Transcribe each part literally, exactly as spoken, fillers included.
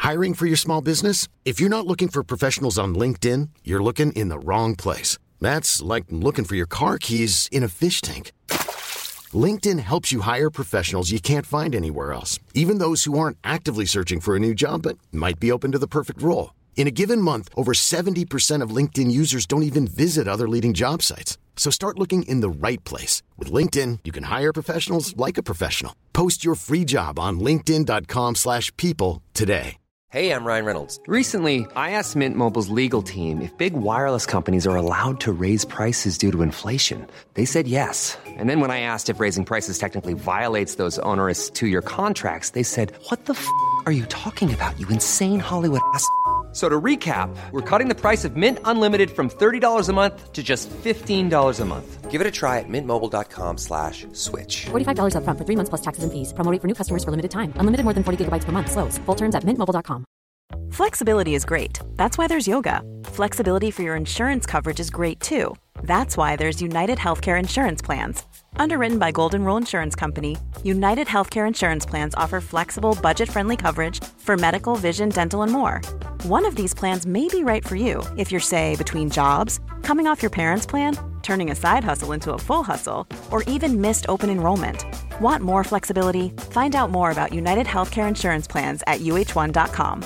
Hiring for your small business? If you're not looking for professionals on LinkedIn, you're looking in the wrong place. That's like looking for your car keys in a fish tank. LinkedIn helps you hire professionals you can't find anywhere else, even those who aren't actively searching for a new job but might be open to the perfect role. In a given month, over seventy percent of LinkedIn users don't even visit other leading job sites. So start looking in the right place. With LinkedIn, you can hire professionals like a professional. Post your free job on linkedin dot com slash people today. Hey, I'm Ryan Reynolds. Recently, I asked Mint Mobile's legal team if big wireless companies are allowed to raise prices due to inflation. They said yes. And then when I asked if raising prices technically violates those onerous two-year contracts, they said, what the f*** are you talking about, you insane Hollywood ass f- So to recap, we're cutting the price of Mint Unlimited from thirty dollars a month to just fifteen dollars a month. Give it a try at mintmobile.com slash switch. forty-five dollars up front for three months plus taxes and fees. Promo rate for new customers for limited time. Unlimited more than forty gigabytes per month. Slows full terms at mint mobile dot com. Flexibility is great. That's why there's yoga. Flexibility for your insurance coverage is great too. That's why there's United Healthcare Insurance Plans. Underwritten by Golden Rule Insurance Company, United Healthcare Insurance Plans offer flexible, budget-friendly coverage for medical, vision, dental, and more. One of these plans may be right for you if you're, say, between jobs, coming off your parents' plan, turning a side hustle into a full hustle, or even missed open enrollment. Want more flexibility? Find out more about United Healthcare Insurance Plans at u h one dot com.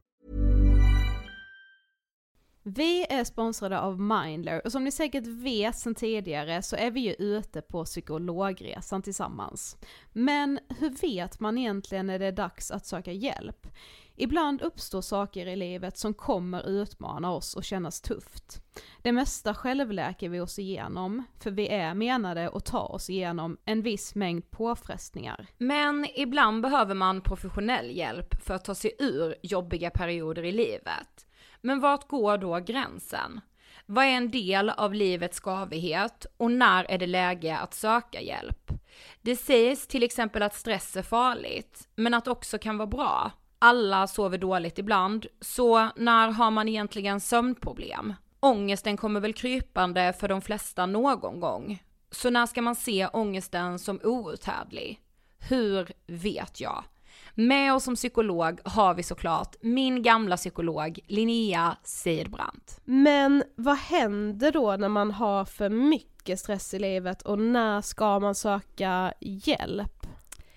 Vi är sponsrade av Mindler och som ni säkert vet sedan tidigare så är vi ju ute på psykologresan tillsammans. Men hur vet man egentligen när det är dags att söka hjälp? Ibland uppstår saker i livet som kommer utmana oss och kännas tufft. Det mesta självläker vi oss igenom, för vi är menade att ta oss igenom en viss mängd påfrestningar. Men ibland behöver man professionell hjälp för att ta sig ur jobbiga perioder i livet. Men vart går då gränsen? Vad är en del av livets skavighet och när är det läge att söka hjälp? Det sägs till exempel att stress är farligt, men att också kan vara bra. Alla sover dåligt ibland, så när har man egentligen sömnproblem? Ångesten kommer väl krypande för de flesta någon gång. Så när ska man se ångesten som outhärdlig? Hur vet jag? Med oss som psykolog har vi såklart min gamla psykolog Linnea Seidbrant. Men vad händer då när man har för mycket stress i livet och när ska man söka hjälp?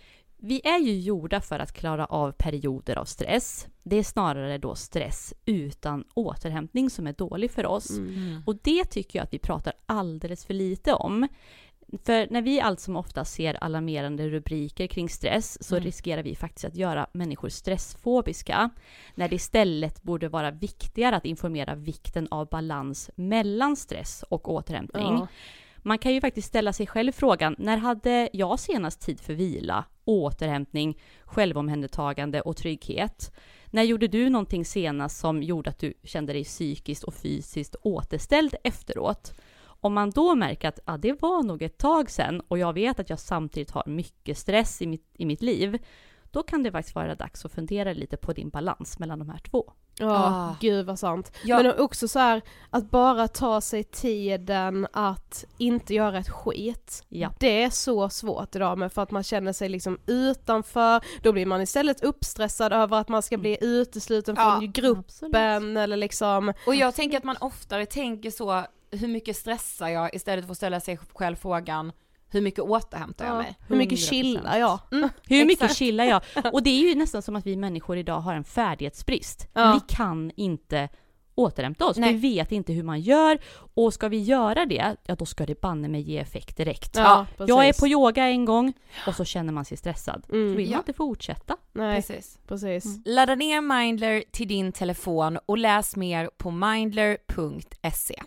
Vi är ju gjorda för att klara av perioder av stress. Det är snarare då stress utan återhämtning som är dålig för oss. Mm. Och det tycker jag att vi pratar alldeles för lite om. För när vi allt som ofta ser alarmerande rubriker kring stress så mm. riskerar vi faktiskt att göra människor stressfobiska. När det istället borde vara viktigare att informera vikten av balans mellan stress och återhämtning. Ja. Man kan ju faktiskt ställa sig själv frågan, när hade jag senast tid för vila, återhämtning, självomhändertagande och trygghet? När gjorde du någonting senast som gjorde att du kände dig psykiskt och fysiskt återställd efteråt? Om man då märker att ja, det var nog ett tag sedan och jag vet att jag samtidigt har mycket stress i mitt, i mitt liv, då kan det faktiskt vara dags att fundera lite på din balans mellan de här två. Ja, oh, gud vad sant. Ja. Men också så här, att bara ta sig tiden att inte göra ett skit. Ja. Det är så svårt idag, men för att man känner sig liksom utanför. Då blir man istället uppstressad över att man ska bli utesluten ja, från gruppen. Absolut. Eller liksom. Och jag tänker att man oftare tänker så, hur mycket stressar jag, istället för att ställa sig själv frågan, hur mycket återhämtar jag mig? Ja, hur mycket chillar jag? Mm, hur mycket chillar jag? Och det är ju nästan som att vi människor idag har en färdighetsbrist. Ja. Vi kan inte återhämta oss. Nej. Vi vet inte hur man gör. Och ska vi göra det, ja då ska det banne mig ge effekt direkt. Ja, jag är på yoga en gång och så känner man sig stressad. Mm, så vill ja. man inte fortsätta. Nej, precis. precis. Mm. Ladda ner Mindler till din telefon och läs mer på mindler punkt se.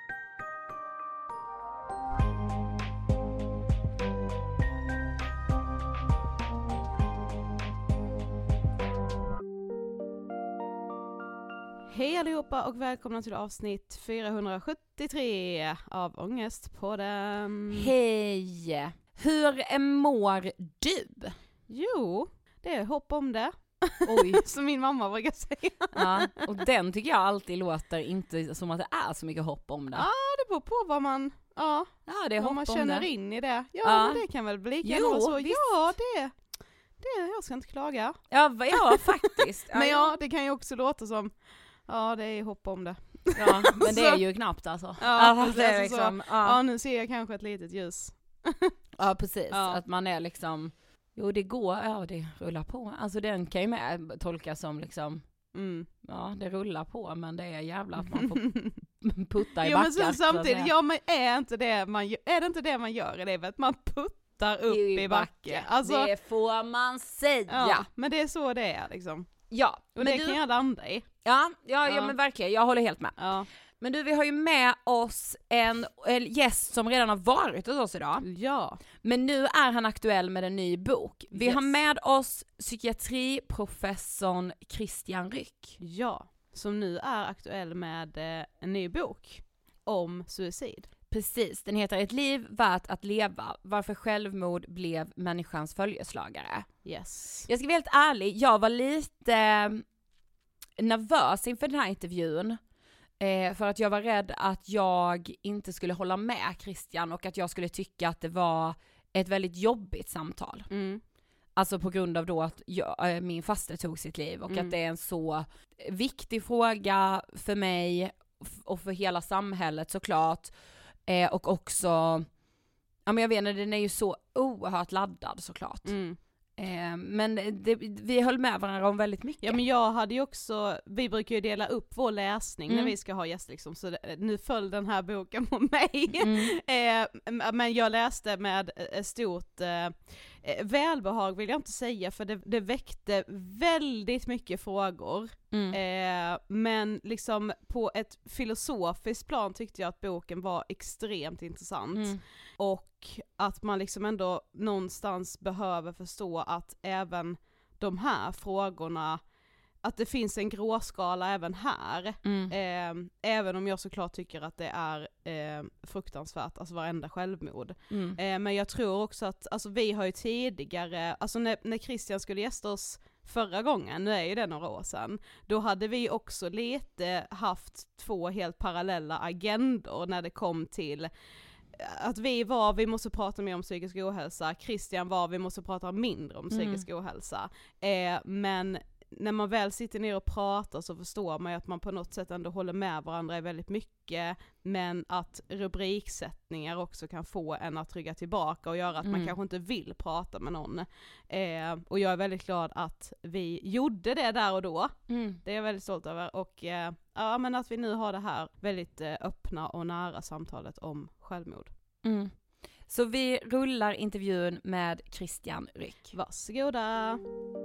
Hej allihopa och välkomna till avsnitt fyrahundrasjuttiotre av Ångestpodden. Hej! Hur mår du? Jo, det är hopp om det. Oj. Som min mamma brukar säga. Ja, och den tycker jag alltid låter inte som att det är så mycket hopp om det. Ja, det beror på vad man, ja, ja, det är vad hopp man om känner det. in i det. Ja, ja. Men det kan väl bli jo, så. visst. Ja, det det, jag ska inte klaga. Ja, va- ja faktiskt. Men ja, det kan ju också låta som, ja det är hopp om det. Ja, men det är ju knappt alltså. Ja, ja, det är alltså liksom, så, ja. ja, nu ser jag kanske ett litet ljus. Ja, precis. Ja. Att man är liksom, jo det går, ja det rullar på. Alltså den kan ju med tolkas som liksom, Mm. ja det rullar på, men det är jävla att man får putta i Jo, backar. men så, så att samtidigt, säga. ja men är inte det man gör, är det inte det man gör i livet? Man puttar upp i, backe. Alltså, det får man säga. ja, Ja, men det är så det är liksom. ja Och men det du, kan jag landa i. ja, ja, ja Ja. men verkligen, jag håller helt med. Ja. Men du, vi har ju med oss en, en gäst som redan har varit hos oss idag. Ja. Men nu är han aktuell med en ny bok. Vi Yes. har med oss psykiatriprofessorn Christian Ryck. Ja. Som nu är aktuell med eh, en ny bok om suicid. Precis, den heter Ett liv värt att leva, varför självmord blev människans följeslagare. Yes. Jag ska vara helt ärlig, jag var lite nervös inför den här intervjun. Eh, för att jag var rädd att jag inte skulle hålla med Christian och att jag skulle tycka att det var ett väldigt jobbigt samtal. Mm. Alltså på grund av då att jag, äh, min faster tog sitt liv och Mm. att det är en så viktig fråga för mig och för hela samhället såklart. Eh, och också, ja men jag vet inte, den är ju så oerhört laddad såklart. Mm. Eh, men det, vi höll med varandra om väldigt mycket. Ja men jag hade ju också, vi brukar ju dela upp vår läsning Mm. när vi ska ha gäster liksom, så det, nu föll den här boken på mig. Mm. eh, men jag läste med eh, stort eh, välbehag vill jag inte säga, för det, det väckte väldigt mycket frågor. Mm. Eh, men liksom på ett filosofiskt plan tyckte jag att boken var extremt intressant. Mm. Och att man liksom ändå någonstans behöver förstå att även de här frågorna, att det finns en gråskala även här. Mm. Eh, även om jag såklart tycker att det är eh, fruktansvärt, alltså varenda självmord. Mm. Eh, men jag tror också att, alltså vi har ju tidigare, alltså när, när Christian skulle gästa oss förra gången, nu är ju det några år sedan, då hade vi också lite haft två helt parallella agendor när det kom till att vi var, vi måste prata mer om psykisk ohälsa, Christian var, vi måste prata mindre om psykisk mm. ohälsa. Eh, men när man väl sitter ner och pratar så förstår man ju att man på något sätt ändå håller med varandra i väldigt mycket, men att rubriksättningar också kan få en att rygga tillbaka och göra att mm. man kanske inte vill prata med någon. Eh, och jag är väldigt glad att vi gjorde det där och då. Mm. Det är jag väldigt stolt över. Och eh, ja, men att vi nu har det här väldigt eh, öppna och nära samtalet om självmord. Mm. Så vi rullar intervjun med Christian Ryck. Varsågoda!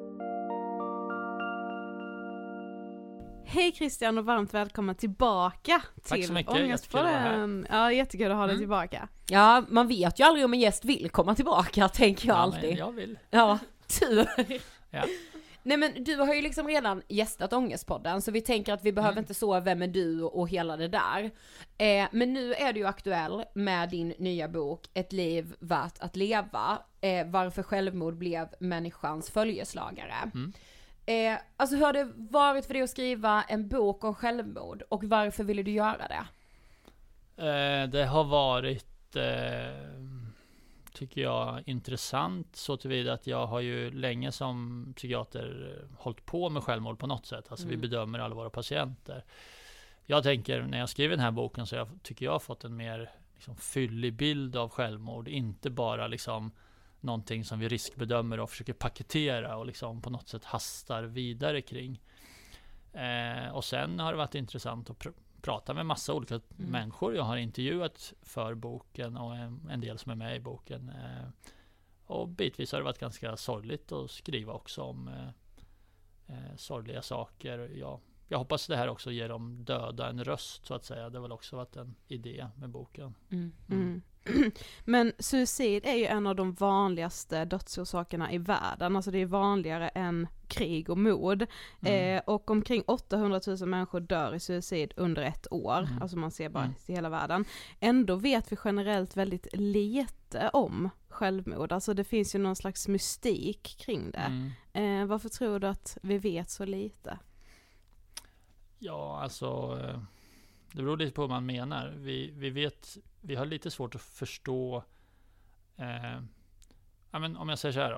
Hej Christian och varmt välkommen tillbaka Tack till så mycket. Ångestpodden. Ja, jättekul att ha dig Mm. tillbaka. Ja, man vet ju aldrig om en gäst vill komma tillbaka, tänker jag Ja, alltid. men jag vill. Ja, tur. Ja. Nej men du har ju liksom redan gästat Ångestpodden, så vi tänker att vi behöver Mm. inte så vem är du och hela det där. Eh, men nu är du ju aktuell med din nya bok Ett liv värt att leva, eh, varför självmord blev människans följeslagare. Mm. Eh, alltså hur har det varit för dig att skriva en bok om självmord och varför ville du göra det? Eh, det har varit, eh, tycker jag, intressant så tillvida att jag har ju länge som psykiater hållit på med självmord på något sätt. Alltså Mm. vi bedömer alla våra patienter. Jag tänker, när jag skriver den här boken så jag, tycker jag har fått en mer liksom, fyllig bild av självmord. Inte bara liksom någonting som vi riskbedömer och försöker paketera och liksom på något sätt hastar vidare kring. Eh, och sen har det varit intressant att pr- prata med massa olika mm. människor. Jag har intervjuat för boken och en, en del som är med i boken. Eh, och bitvis har det varit ganska sorgligt att skriva också om eh, eh, sorgliga saker. Jag, jag hoppas det här också ger de döda en röst så att säga. Det har väl också varit en idé med boken. Mm. Mm. Men suicid är ju en av de vanligaste dödsorsakerna i världen. Alltså det är vanligare än krig och mord. Mm. Eh, och omkring åttahundratusen människor dör i suicid under ett år. Mm. Alltså man ser bara mm. i hela världen. Ändå vet vi generellt väldigt lite om självmord. Alltså det finns ju någon slags mystik kring det. Mm. Eh, varför tror du att vi vet så lite? Ja, alltså det beror lite på vad man menar. Vi, vi vet, vi har lite svårt att förstå eh, ja, men om jag säger så här då.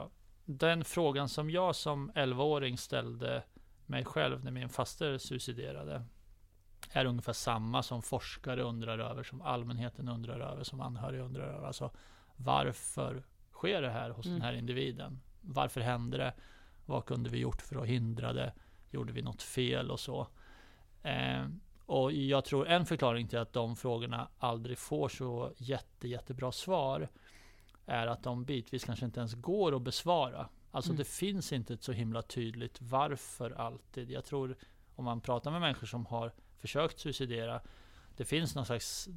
den frågan som jag som elvaåring ställde mig själv när min faster suiciderade är ungefär samma som forskare undrar över, som allmänheten undrar över, som anhöriga undrar över. Alltså, varför sker det här hos mm. den här individen? Varför hände det? Vad kunde vi gjort för att hindra det? Gjorde vi något fel och så? Eh, och jag tror en förklaring till att de frågorna aldrig får så jätte, jättebra svar är att de bitvis kanske inte ens går att besvara. Alltså mm. det finns inte ett så himla tydligt varför alltid. Jag tror om man pratar med människor som har försökt suicidera, det finns någon slags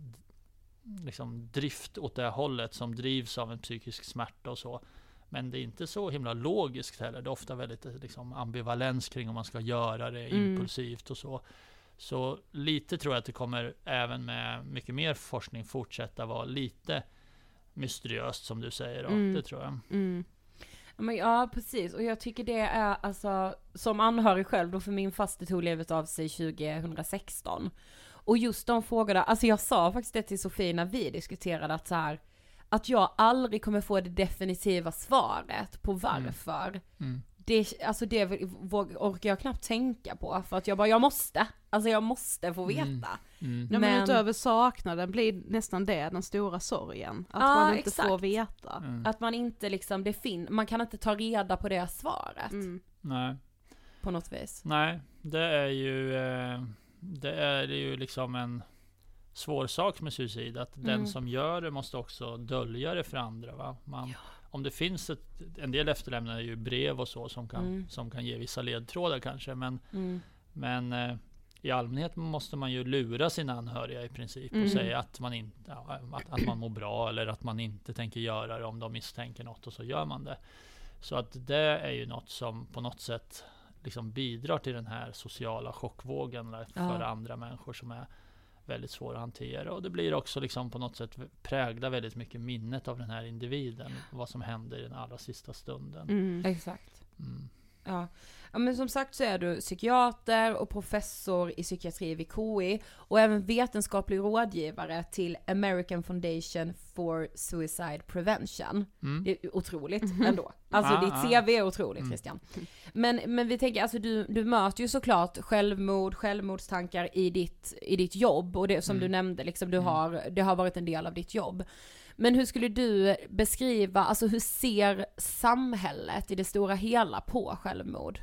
liksom, drift åt det hållet som drivs av en psykisk smärta och så. Men det är inte så himla logiskt heller. Det är ofta väldigt liksom, ambivalens kring om man ska göra det mm. impulsivt och så. Så lite tror jag att det kommer även med mycket mer forskning fortsätta vara lite mysteriöst som du säger. Då. Mm. Det tror jag. Mm. Men ja, precis. Och jag tycker det är alltså, som anhörig själv då, för min faster tog livet av sig tjugohundrasexton. Och just de frågorna, alltså jag sa faktiskt det till Sofie när vi diskuterade att så här, att jag aldrig kommer få det definitiva svaret på varför. Mm. Mm. Det, alltså det orkar jag knappt tänka på, för att jag bara, jag måste. Alltså jag måste få veta. Mm. Mm. Men, men utöver saknaden blir nästan det den stora sorgen. Att ja, man inte exakt. får veta. Mm. Att man inte liksom, det fin- man kan inte ta reda på det svaret. Mm. Nej. På något vis. Nej, det är ju eh, det är ju liksom en svår sak med suicid. Att mm. den som gör det måste också dölja det för andra. Va? Man, ja. Om det finns ett, en del efterlämnar ju brev och så som kan, mm. som kan ge vissa ledtrådar kanske. Men, mm. men eh, i allmänhet måste man ju lura sina anhöriga i princip mm. och säga att man, in, ja, att, att man mår bra eller att man inte tänker göra det om de misstänker något, och så gör man det. Så att det är ju något som på något sätt liksom bidrar till den här sociala chockvågen för ja. andra människor som är väldigt svåra att hantera. Och det blir också liksom på något sätt präglar väldigt mycket minnet av den här individen, vad som händer i den allra sista stunden. Mm. Exakt. Mm. Ja. Ja, men som sagt så är du psykiater och professor i psykiatri vid K I och även vetenskaplig rådgivare till American Foundation for Suicide Prevention. Mm. Det är otroligt mm. ändå. Alltså ah, ditt C V är otroligt, mm. Christian. Men, men vi tänker, alltså du, du möter ju såklart självmord, självmordstankar i ditt, i ditt jobb, och det som mm. du nämnde, liksom, du har, det har varit en del av ditt jobb. Men hur skulle du beskriva, alltså hur ser samhället i det stora hela på självmord?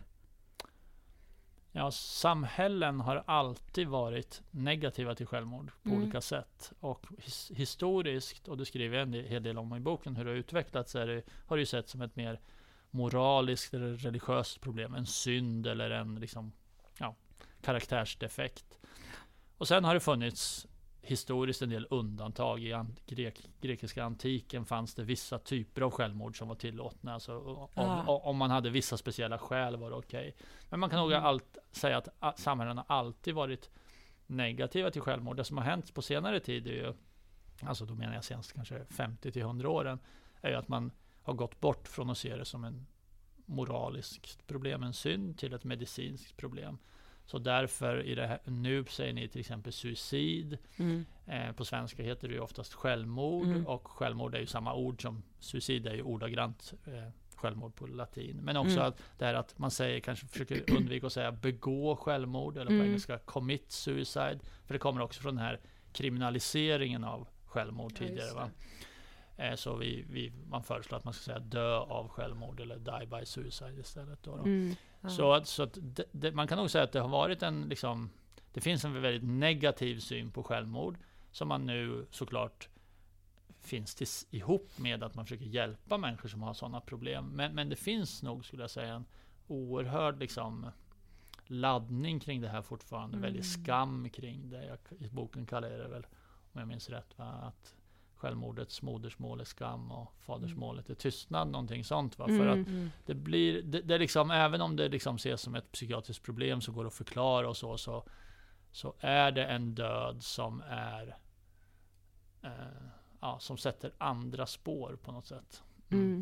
Ja, samhällen har alltid varit negativa till självmord på mm. olika sätt. Och his- historiskt, och det skriver jag en hel del om i boken, hur det har utvecklats, är det, har det ju sett som ett mer moraliskt eller religiöst problem. En synd eller en liksom, ja, karaktärsdefekt. Och sen har det funnits historiskt en del undantag. I an- grek- grekiska antiken fanns det vissa typer av självmord som var tillåtna. Alltså, om, ah. om man hade vissa speciella skäl var det okej. Okay. Men man kan nog mm. allt, säga att a- samhällen har alltid varit negativa till självmord. Det som har hänt på senare tid är ju, alltså då menar jag senast kanske femtio till hundra åren, är ju att man har gått bort från att se det som en moraliskt problem, en synd, till ett medicinskt problem. Så därför i det här, nu säger ni till exempel suicid. Mm. Eh, på svenska heter det ju oftast självmord. Mm. Och självmord är ju samma ord som suicid är ju ordagrant eh, självmord på latin. Men också mm. att det här att man säger, kanske försöker undvika att säga begå självmord. Eller på mm. engelska commit suicide. För det kommer också från den här kriminaliseringen av självmord tidigare. Ja, va? Eh, så vi, vi, man föreslår att man ska säga dö av självmord eller die by suicide istället. Då, då. Mm. Ja. Så, så att det, det, man kan nog säga att det har varit en liksom, det finns en väldigt negativ syn på självmord som man nu såklart finns till, ihop med att man försöker hjälpa människor som har sådana problem. Men, men det finns nog, skulle jag säga, en oerhörd liksom laddning kring det här fortfarande. Mm. Väldigt skam kring det. Jag, i boken kallar jag det väl, om jag minns rätt, va? Att självmordets modersmål är skam och fadersmålet är tystnad, någonting sånt, va? Mm. För att det blir, det, det är liksom, även om det liksom ses som ett psykiatriskt problem som går att förklara och så, så, så är det en död som är eh, ja, som sätter andra spår på något sätt. Mm. Mm.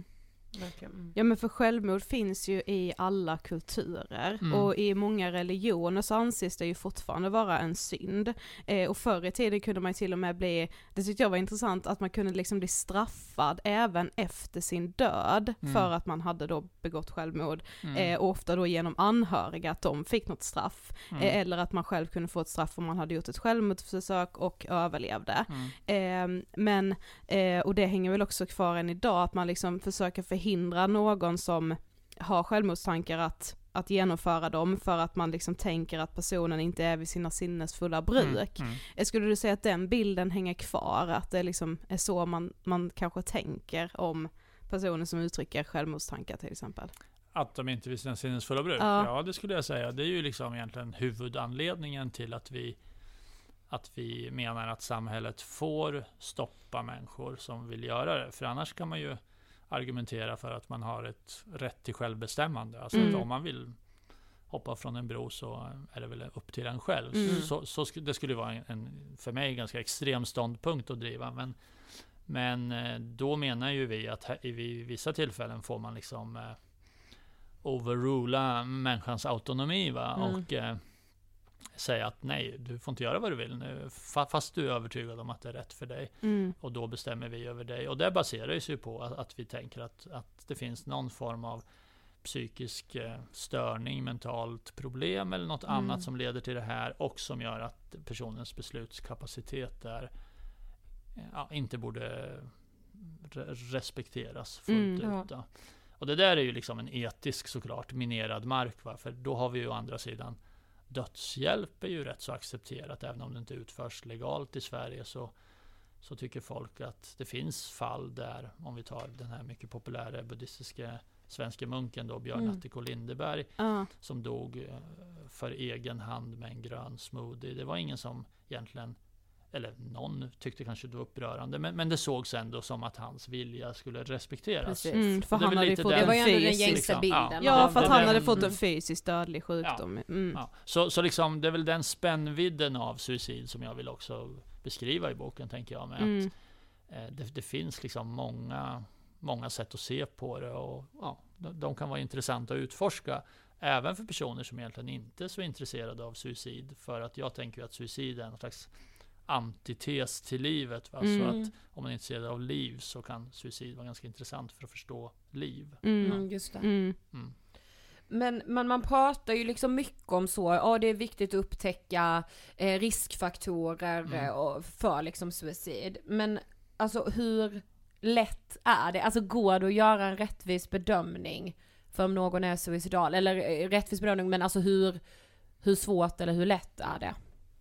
Mm. Ja, men för självmord finns ju i alla kulturer mm. och i många religioner så anses det ju fortfarande vara en synd. Eh, och förr i tiden kunde man till och med bli, det tyckte jag var intressant, att man kunde liksom bli straffad även efter sin död mm. för att man hade då begått självmord. Mm. Eh, och ofta då genom anhöriga att de fick något straff. Mm. Eh, eller att man själv kunde få ett straff om man hade gjort ett självmordsförsök och överlevde. Mm. Eh, men, eh, och det hänger väl också kvar än idag att man liksom försöker förhindra hindra någon som har självmordstankar att, att genomföra dem för att man liksom tänker att personen inte är vid sina sinnesfulla bruk. Mm, mm. Skulle du säga att den bilden hänger kvar? Att det liksom är så man, man kanske tänker om personer som uttrycker självmordstankar till exempel? Att de inte är vid sina sinnesfulla bruk? Ja. ja, det skulle jag säga. Det är ju liksom egentligen huvudanledningen till att vi att vi menar att samhället får stoppa människor som vill göra det. För annars kan man ju argumentera för att man har ett rätt till självbestämmande. Alltså mm. att om man vill hoppa från en bro så är det väl upp till en själv. Mm. Så, så sk- det skulle vara en, en, för mig, ganska extrem ståndpunkt att driva. Men, men då menar ju vi att här, i vissa tillfällen får man liksom eh, overrula människans autonomi, va? Mm. Och eh, säga att nej, du får inte göra vad du vill nu, fast du är övertygad om att det är rätt för dig. Mm. Och då bestämmer vi över dig. Och det baserar sig på att, att vi tänker att, att det finns någon form av psykisk eh, störning, mentalt problem eller något mm. annat som leder till det här och som gör att personens beslutskapacitet där ja, inte borde re- respekteras fullt mm. ut. Då. Och det där är ju liksom en etisk såklart minerad mark, va? För då har vi ju å andra sidan dödshjälp är ju rätt så accepterat, även om det inte utförs legalt i Sverige, så, så tycker folk att det finns fall där, om vi tar den här mycket populära buddhistiska svenska munken då, Björn mm. Attik Lindeberg, uh. som dog för egen hand med en grön smoothie. Det var ingen som egentligen, eller någon tyckte kanske det var upprörande, men, men det sågs ändå som att hans vilja skulle respekteras. Mm, för det, han hade fått det var ju ändå den gängse liksom, bilden. Ja, ja för att han det, hade fått en fysisk dödlig sjukdom. Ja, mm. ja. Så, så liksom, det är väl den spännvidden av suicid som jag vill också beskriva i boken, tänker jag, med mm. att eh, det, det finns liksom många, många sätt att se på det, och ja, de, de kan vara intressanta att utforska även för personer som egentligen inte är så intresserade av suicid, för att jag tänker att suicid är en slags antites till livet, va? Mm. Så att om man är intresserad av liv så kan suicid vara ganska intressant för att förstå liv. Mm, ja. Just det. Mm. Mm. Men man, man pratar ju liksom mycket om så, ja det är viktigt att upptäcka eh, riskfaktorer mm. och för liksom suicid. Men alltså hur lätt är det? Alltså går det att göra en rättvis bedömning för om någon är suicidal? Eller eh, rättvis bedömning, men alltså hur, hur svårt eller hur lätt är det?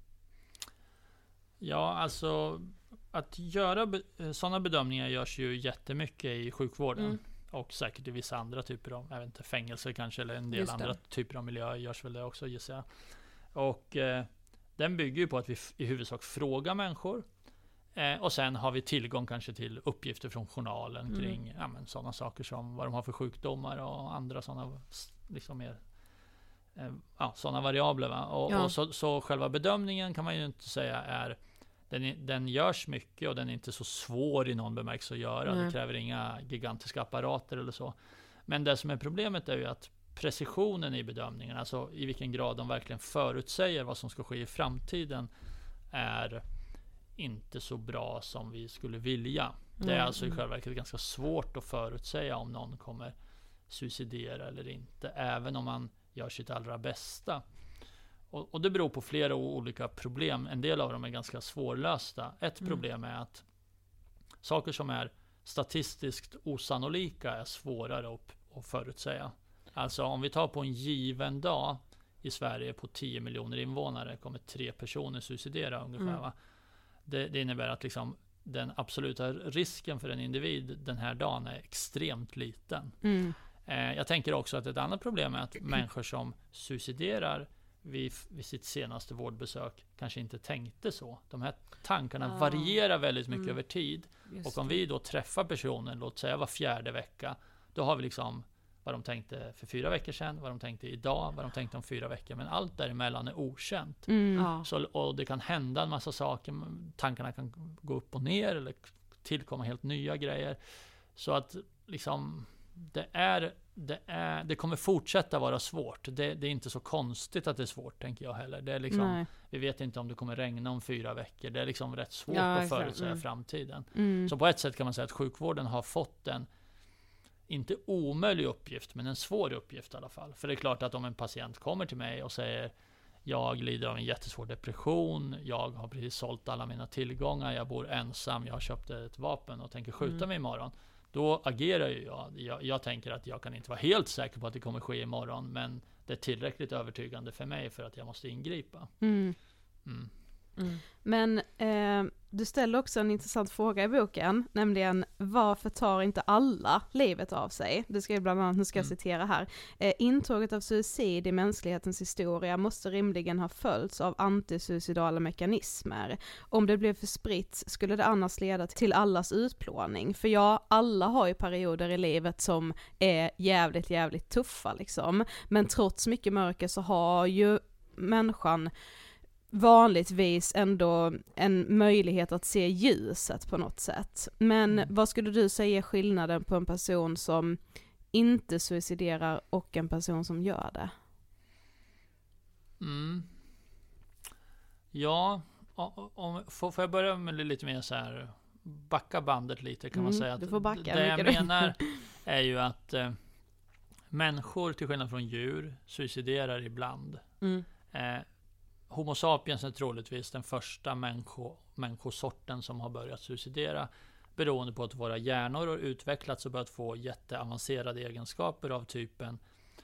Ja, alltså att göra be- sådana bedömningar görs ju jättemycket i sjukvården mm. och säkert i vissa andra typer av, jag vet inte, fängelser kanske, eller en del andra typer av miljöer görs väl det också, gissar jag. Och eh, den bygger ju på att vi f- i huvudsak frågar människor eh, och sen har vi tillgång kanske till uppgifter från journalen mm. kring ja, men, sådana saker som vad de har för sjukdomar och andra sådana liksom mer ja, sådana variabler, va? Och, ja. och så, så själva bedömningen kan man ju inte säga är den, den görs mycket och den är inte så svår i någon bemärkelse att göra. Mm. Det kräver inga gigantiska apparater eller så. Men det som är problemet är ju att precisionen i bedömningen, alltså i vilken grad de verkligen förutsäger vad som ska ske i framtiden, är inte så bra som vi skulle vilja. Det är mm. alltså i själva verket ganska svårt att förutsäga om någon kommer suicidera eller inte, även om man gör sitt allra bästa. Och, och det beror på flera olika problem. En del av dem är ganska svårlösta. Ett mm. problem är att saker som är statistiskt osannolika är svårare att, att förutsäga. Alltså om vi tar på en given dag i Sverige på tio miljoner invånare kommer tre personer suicidera ungefär. Mm. Va? Det, det innebär att liksom den absoluta risken för en individ den här dagen är extremt liten. Mm. Jag tänker också att ett annat problem är att människor som suiciderar vid, vid sitt senaste vårdbesök kanske inte tänkte så. De här tankarna ah. varierar väldigt mycket mm. över tid. Just och om det. vi då träffar personen, låt säga var fjärde vecka, då har vi liksom vad de tänkte för fyra veckor sedan, vad de tänkte idag, vad de tänkte om fyra veckor. Men allt däremellan är okänt. Mm. Så, och det kan hända en massa saker. Tankarna kan gå upp och ner eller tillkomma helt nya grejer. Så att liksom det är Det, är, det kommer fortsätta vara svårt. Det, det är inte så konstigt att det är svårt, tänker jag heller. Det är liksom, vi vet inte om det kommer regna om fyra veckor. Det är liksom rätt svårt ja, att förutsäga mm. framtiden. Mm. Så på ett sätt kan man säga att sjukvården har fått en, inte omöjlig uppgift, men en svår uppgift i alla fall. För det är klart att om en patient kommer till mig och säger jag lider av en jättesvår depression, jag har precis sålt alla mina tillgångar, jag bor ensam, jag har köpt ett vapen och tänker skjuta mm. mig imorgon. Då agerar ju jag. jag. Jag tänker att jag kan inte vara helt säker på att det kommer ske imorgon, men det är tillräckligt övertygande för mig för att jag måste ingripa. Mm. Mm. Mm. Men eh, du ställer också en intressant fråga i boken, nämligen varför tar inte alla livet av sig? Du ska bland annat, nu ska jag citera här. Eh, intåget av suicid i mänsklighetens historia måste rimligen ha följts av antisuicidala mekanismer. Om det blev för spritt skulle det annars leda till allas utplåning. För ja, alla har ju perioder i livet som är jävligt, jävligt tuffa liksom. Men trots mycket mörker så har ju människan vanligtvis ändå en möjlighet att se ljuset på något sätt. Men mm. vad skulle du säga är skillnaden på en person som inte suiciderar och en person som gör det? Mm. Ja, om, får, får jag börja med lite mer så här, backa bandet lite kan mm, man säga. Att du får backa, det jag menar är ju att eh, människor till skillnad från djur suiciderar ibland. Mm. Eh, Homo sapiens är troligtvis den första människo, människosorten som har börjat suicidera, beroende på att våra hjärnor har utvecklats och börjat få jätteavancerade egenskaper av typen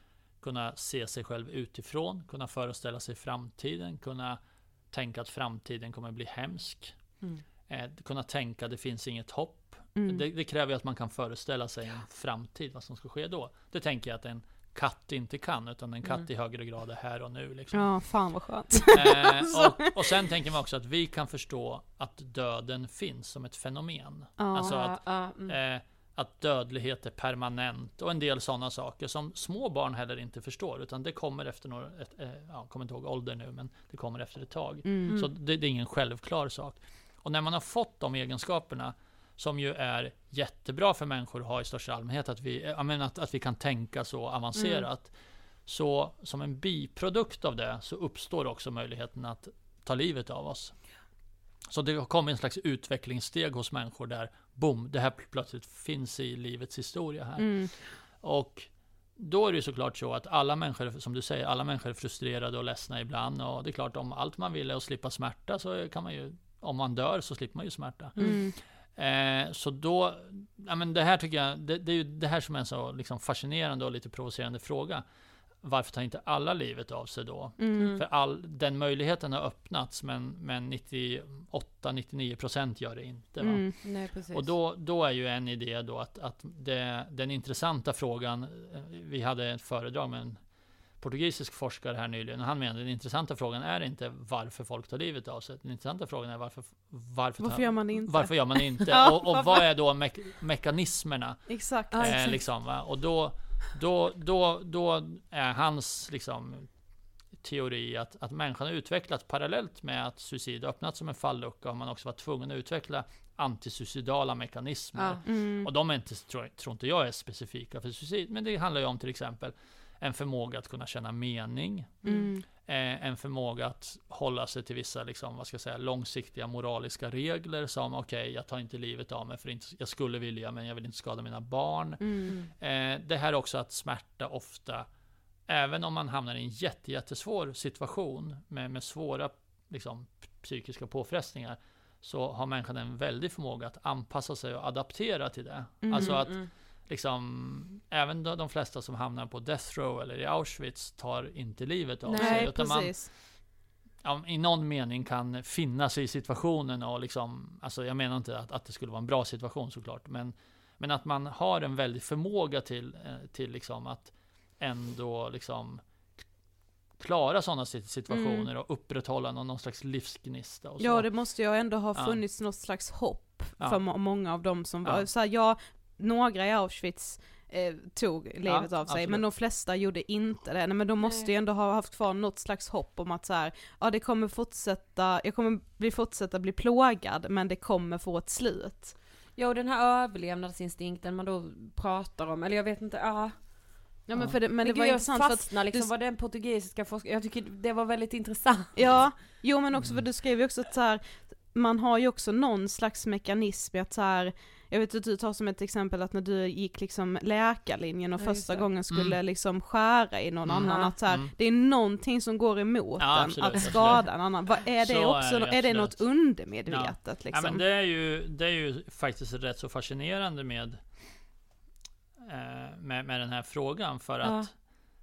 kunna se sig själv utifrån, kunna föreställa sig framtiden, kunna tänka att framtiden kommer bli hemsk, mm. eh, kunna tänka att det finns inget hopp. Mm. Det, det kräver att man kan föreställa sig en framtid, vad som ska ske då. Det tänker jag att en katt inte kan, utan en katt mm. i högre grad är här och nu liksom. Ja, fan vad skönt. Eh, och, och sen tänker man också att vi kan förstå att döden finns som ett fenomen. Oh, alltså att, uh, mm. eh, att dödlighet är permanent och en del sådana saker som små barn heller inte förstår, utan det kommer efter några, ett, eh, jag kommer inte ihåg ålder nu, men det kommer efter ett tag. Mm. Så det, det är ingen självklar sak. Och när man har fått de egenskaperna, som ju är jättebra för människor att ha i största allmänhet, att vi, jag menar, att, att vi kan tänka så avancerat. Mm. Så som en biprodukt av det så uppstår också möjligheten att ta livet av oss. Så det kommer en slags utvecklingssteg hos människor där, boom, det här plötsligt finns i livets historia här. Mm. Och då är det ju såklart så att alla människor, som du säger, alla människor är frustrerade och ledsna ibland. Och det är klart, om allt man vill är att slippa smärta, så kan man ju, om man dör så slipper man ju smärta. Mm. Eh, så då, ja, men det här tycker jag, det, det är ju det här som är en så liksom fascinerande och lite provocerande fråga. Varför tar inte alla livet av sig då? Mm. För all, den möjligheten har öppnats, men, men nittioåtta till nittionio procent gör det inte. Va? Mm. Nej, precis. Och då, då är ju en idé då att, att det, den intressanta frågan, vi hade ett föredrag med en portugisisk forskare här nyligen, och han menade den intressanta frågan är inte varför folk tar livet av sig. Den intressanta frågan är varför varför, varför gör man det inte? Varför gör man det inte? ja, och, och vad är då me- mekanismerna? Exakt. Eh, liksom, va? Och då, då, då, då är hans liksom, teori att, att människan har utvecklats parallellt med att suicid öppnats som en fallucka, och man också var tvungen att utveckla antisuicidala mekanismer. Ja. Mm. Och de är inte, tror, tror inte jag är specifika för suicid, men det handlar ju om till exempel en förmåga att kunna känna mening. Mm. Eh, en förmåga att hålla sig till vissa liksom, vad ska jag säga, långsiktiga moraliska regler, som okej, okay, jag tar inte livet av mig för inte, jag skulle vilja, men jag vill inte skada mina barn. Mm. Eh, det här också att smärta ofta, även om man hamnar i en jätte, jättesvår situation med, med svåra liksom, psykiska påfrestningar, så har människan en väldig förmåga att anpassa sig och adaptera till det. Mm. Alltså att mm. liksom, även de, de flesta som hamnar på death row eller i Auschwitz tar inte livet av Nej, sig, utan precis. man ja, i någon mening kan finna sig i situationen och liksom, alltså jag menar inte att, att det skulle vara en bra situation såklart, men, men att man har en väldig förmåga till, till liksom att ändå liksom klara sådana situationer mm. och upprätthålla någon, någon slags livsgnista och så. Ja, det måste ju ändå ha funnits ja. något slags hopp ja. för må- många av dem som ja. var så här, ja, några i Auschwitz eh, tog livet ja, av sig, absolut. men de flesta gjorde inte det. Nej, men de måste ju ändå ha haft kvar något slags hopp om att så här, ja, det kommer fortsätta, jag kommer bli fortsätta bli plågad, men det kommer få ett slut. Ja, och den här överlevnadsinstinkten man då pratar om, eller jag vet inte, ja. Ja, men, för det, men det men var gud, intressant jag för fastnar att liksom, du, vad den portugisiska forskaren, jag tycker det var väldigt intressant. ja, jo men också för du skrev ju också att så här, man har ju också någon slags mekanism i att så här, jag vet att du tar som ett exempel att när du gick liksom läkarlinjen och Ja, första just det. gången skulle Mm. liksom skära i någon Mm. annan, att så här, Mm. det är någonting som går emot Ja, en, absolut, att skada absolut. en annan. Vad, är det Så också, är det är det något absolut. undermedvetet Ja, liksom? men det är ju, det är ju faktiskt rätt så fascinerande med, eh, med, med den här frågan, för att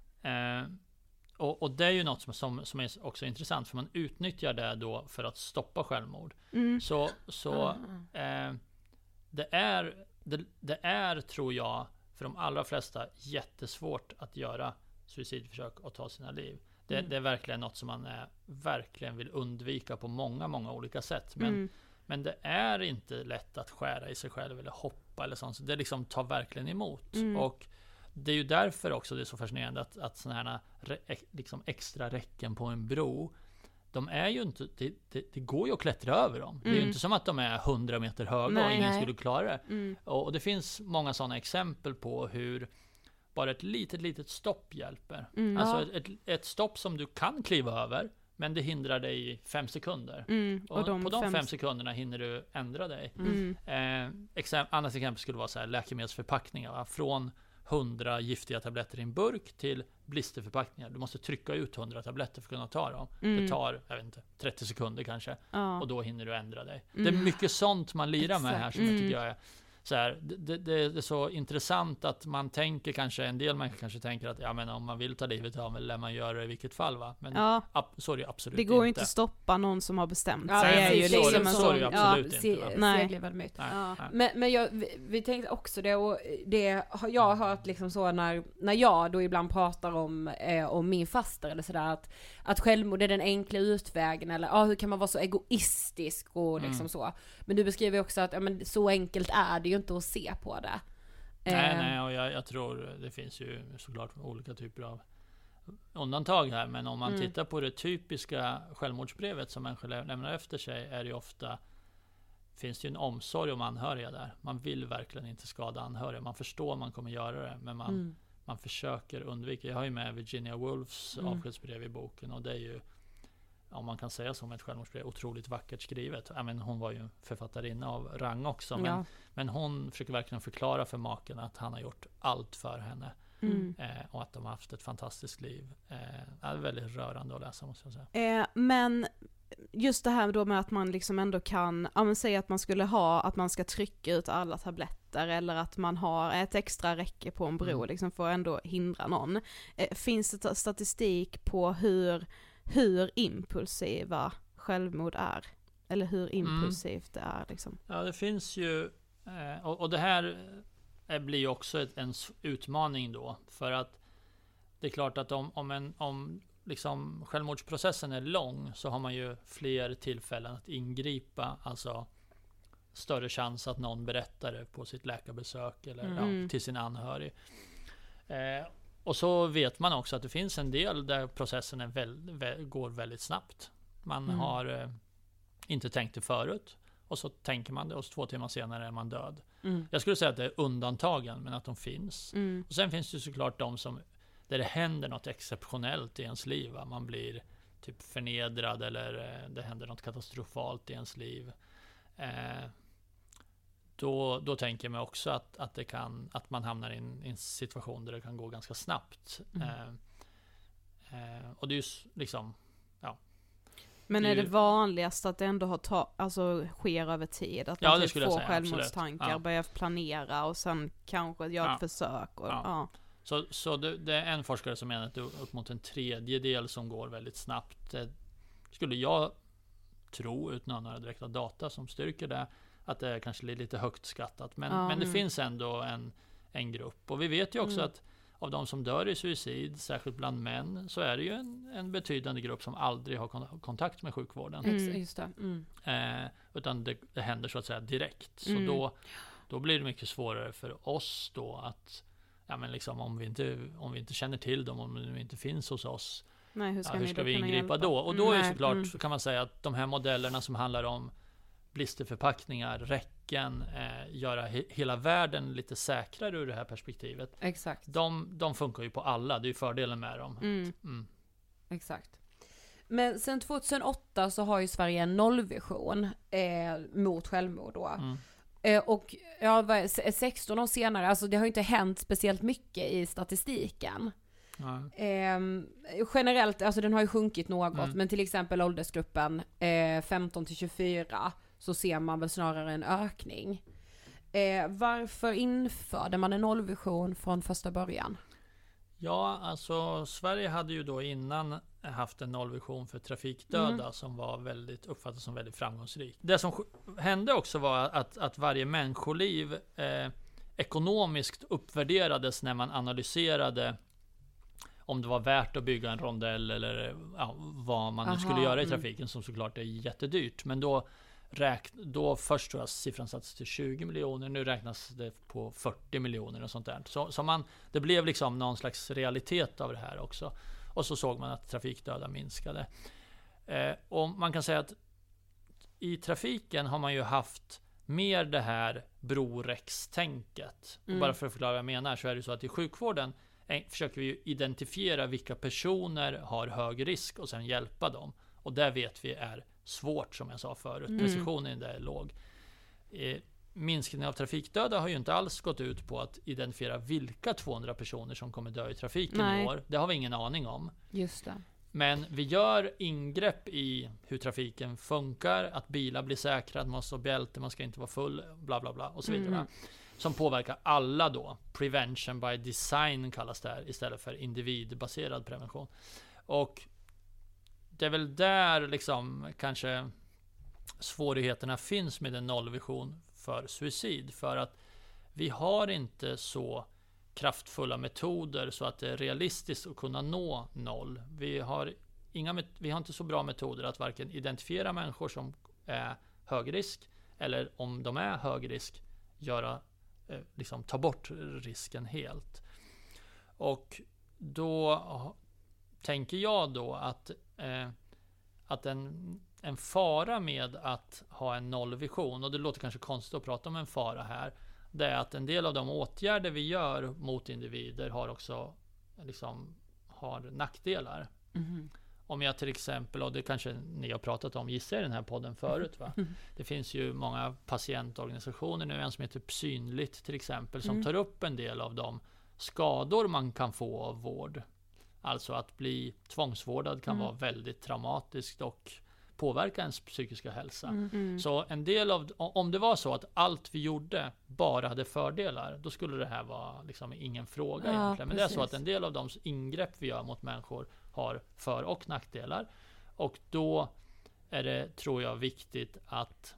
eh, och, och det är ju något som, som, som är också intressant, för man utnyttjar det då för att stoppa självmord. Mm. Så, så eh, det är det, det är, tror jag, för de allra flesta jättesvårt att göra suicidförsök och ta sina liv. Det, Mm. det är verkligen något som man är, verkligen vill undvika på många, många olika sätt. Men, Mm. men det är inte lätt att skära i sig själv eller hoppa eller sånt. Så det liksom tar verkligen emot. Mm. Och det är ju därför också det är så fascinerande att, att sådana här re, liksom extra räcken på en bro, de är ju inte, det, det, det går ju att klättra över dem. Det är ju Mm. inte som att de är hundra meter höga och Nej. ingen Nej. skulle klara det. Mm. Och, och det finns många sådana exempel på hur bara ett litet, litet stopp hjälper. Mm. Alltså ett, ett, ett stopp som du kan kliva över, men det hindrar dig i fem sekunder. Mm. Och, de på de fem- fem sekunderna hinner du ändra dig. Mm. Eh, exem- annat exempel skulle vara så här, läkemedelsförpackningar. Va? Från hundra giftiga tabletter i en burk till blisterförpackningar. Du måste trycka ut hundra tabletter för att kunna ta dem. Mm. Det tar, jag vet inte, trettio sekunder kanske. Ja. Och då hinner du ändra dig. Mm. Det är mycket sånt man lirar med här som jag Mm. tycker jag är så här, det, det, det är så intressant att man tänker kanske, en del människor kanske tänker att ja, men om man vill ta livet av mig, lär man göra det i vilket fall, va? Men Ja. ab, så är det ju absolut Det går ju inte inte att stoppa någon som har bestämt Ja, sig. Nej, är men ju så- liksom en så är det ju sån- absolut ja. inte, va? Nej. Seglevad myt. Nej, Ja. nej. Men, men jag, vi, vi tänkte också det, och det har jag hört liksom så när, när jag då ibland pratar om, eh, om min faster eller sådär, att, att självmord är den enkla utvägen, eller ah, hur kan man vara så egoistisk och liksom Mm. så. Men du beskriver också att ja, men så enkelt är det ju inte att se på det. Nej, Eh, nej, och jag, jag tror det finns ju såklart olika typer av undantag här, men om man Mm. tittar på det typiska självmordsbrevet som människor lä- lämnar efter sig, är det ju ofta, finns det ju en omsorg om anhöriga där. Man vill verkligen inte skada anhöriga. Man förstår man kommer göra det, men man, Mm. man försöker undvika. Jag har ju med Virginia Woolfs Mm. avskedsbrev i boken, och det är ju, om man kan säga som ett självmordsbrev, otroligt vackert skrivet. Jag men, hon var ju författarinna av rang också, men, Ja. men hon försöker verkligen förklara för maken att han har gjort allt för henne. Mm. Eh, och att de har haft ett fantastiskt liv. Eh, det är väldigt rörande att läsa, måste jag säga. Eh, men just det här då med att man liksom ändå kan, ja men säga att man skulle ha, att man ska trycka ut alla tabletter, eller att man har ett extra räcke på en bro Mm. liksom för att ändå hindra någon. Eh, finns det statistik på hur, hur impulsiva självmord är? Eller hur impulsivt det är liksom? Ja, det finns ju, eh, och, och det här eh, blir ju också ett, en s- utmaning då, för att det är klart att om, om, en, om liksom självmordsprocessen är lång, så har man ju fler tillfällen att ingripa, alltså större chans att någon berättar det på sitt läkarbesök eller Mm. ja, till sin anhörig. Eh, och så vet man också att det finns en del där processen är väl, vä- går väldigt snabbt. Man Mm. har eh, inte tänkt det förut, och så tänker man det, och så två timmar senare är man död. Mm. Jag skulle säga att det är undantagen, men att de finns. Mm. Och sen finns det såklart de som, där det händer något exceptionellt i ens liv. Va? Man blir typ förnedrad, eller eh, det händer något katastrofalt i ens liv. Eh, då, då tänker jag mig också att, att, det kan, att man hamnar i en, i en situation där det kan gå ganska snabbt. Mm. Eh, eh, och det är ju s- liksom, Men Det är är det ju- vanligast att det ändå har ta, alltså, sker över tid? Att Ja, man det typ skulle jag får säga, självmordstankar, absolut. Ja. börjar planera och sen kanske gör Ja. ett försök. Och, Ja. ja. Så, så det, det är en forskare som menar att det är upp mot en tredjedel som går väldigt snabbt. Det skulle jag tro, utan att ha några direkta data som styrker det, att det är kanske lite högt skattat. Men, Ja. men det Mm. finns ändå en, en grupp. Och vi vet ju också Mm. att av de som dör i suicid, särskilt bland män, så är det ju en, en betydande grupp som aldrig har kon- kontakt med sjukvården. Mm. Ex- Just det. Mm. Eh, utan det, det händer så att säga direkt. Så Mm. då, då blir det mycket svårare för oss då att, ja men liksom om vi inte, om vi inte känner till dem, om de inte finns hos oss, Nej, hur ska, ja, hur ni ska då vi kunna ingripa hjälpa? då? Och då är Mm, ju såklart, mm. så kan man säga att de här modellerna som handlar om blisterförpackningar, räcken, trafiken, eh, göra he- hela världen lite säkrare ur det här perspektivet. Exakt. De, de funkar ju på alla, det är ju fördelen med dem. Mm. Mm. Exakt. Men sen tjugohundraåtta så har ju Sverige en nollvision eh, mot självmord då. Mm. Eh, och ja, vad är- sexton år senare, alltså det har ju inte hänt speciellt mycket i statistiken. Ja. Eh, generellt, alltså den har ju sjunkit något, Mm. men till exempel åldersgruppen eh, femton till tjugofyra så ser man väl snarare en ökning. Eh, varför införde man en nollvision från första början? Ja, alltså Sverige hade ju då innan haft en nollvision för trafikdöda Mm. som var väldigt, uppfattades som väldigt framgångsrik. Det som sk- hände också var att, att varje människoliv eh, ekonomiskt uppvärderades när man analyserade om det var värt att bygga en rondell eller ja, vad man nu Aha, skulle göra i mm. trafiken, som såklart är jättedyrt. Men då räkn, då först tror jag siffran sattes till tjugo miljoner, nu räknas det på fyrtio miljoner och sånt där. Så, så man, det blev liksom någon slags realitet av det här också. Och så såg man att trafikdöda minskade. Eh, och man kan säga att i trafiken har man ju haft mer det här brorex-tänket. Mm. Och bara för att förklara vad jag menar, så är det så att i sjukvården eh, försöker vi ju identifiera vilka personer har hög risk och sen hjälpa dem. Och det vet vi är svårt, som jag sa förut. Mm. Precisionen där är låg. Eh, minskningen av trafikdöda har ju inte alls gått ut på att identifiera vilka tvåhundra personer som kommer dö i trafiken Nej. i år. Det har vi ingen aning om. Just det. Men vi gör ingrepp i hur trafiken funkar, att bilar blir säkra, att man måste ha bälte, man ska inte vara full, bla bla bla och så vidare. Mm. Som påverkar alla då. Prevention by design kallas det här, istället för individbaserad prevention. Och det är väl där liksom kanske svårigheterna finns med en nollvision för suicid. För att vi har inte så kraftfulla metoder så att det är realistiskt att kunna nå noll. Vi har, inga, met- vi har inte så bra metoder att varken identifiera människor som är hög risk, eller om de är hög risk, göra, eh, liksom, ta bort risken helt. Och då ha- tänker jag då att, eh, att en, en fara med att ha en nollvision, och det låter kanske konstigt att prata om en fara här, det är att en del av de åtgärder vi gör mot individer har också liksom, har nackdelar. Mm. Om jag till exempel, och det kanske ni har pratat om, gissar i den här podden förut, va? Det finns ju många patientorganisationer nu, en som heter Synligt till exempel, som Mm. tar upp en del av de skador man kan få av vård. Alltså att bli tvångsvårdad kan Mm. vara väldigt traumatiskt och påverka ens psykiska hälsa. Mm. Så en del av, om det var så att allt vi gjorde bara hade fördelar, då skulle det här vara liksom ingen fråga Ja, egentligen. Men det är så precis. att en del av de ingrepp vi gör mot människor har för- och nackdelar. Och då är det, tror jag, viktigt att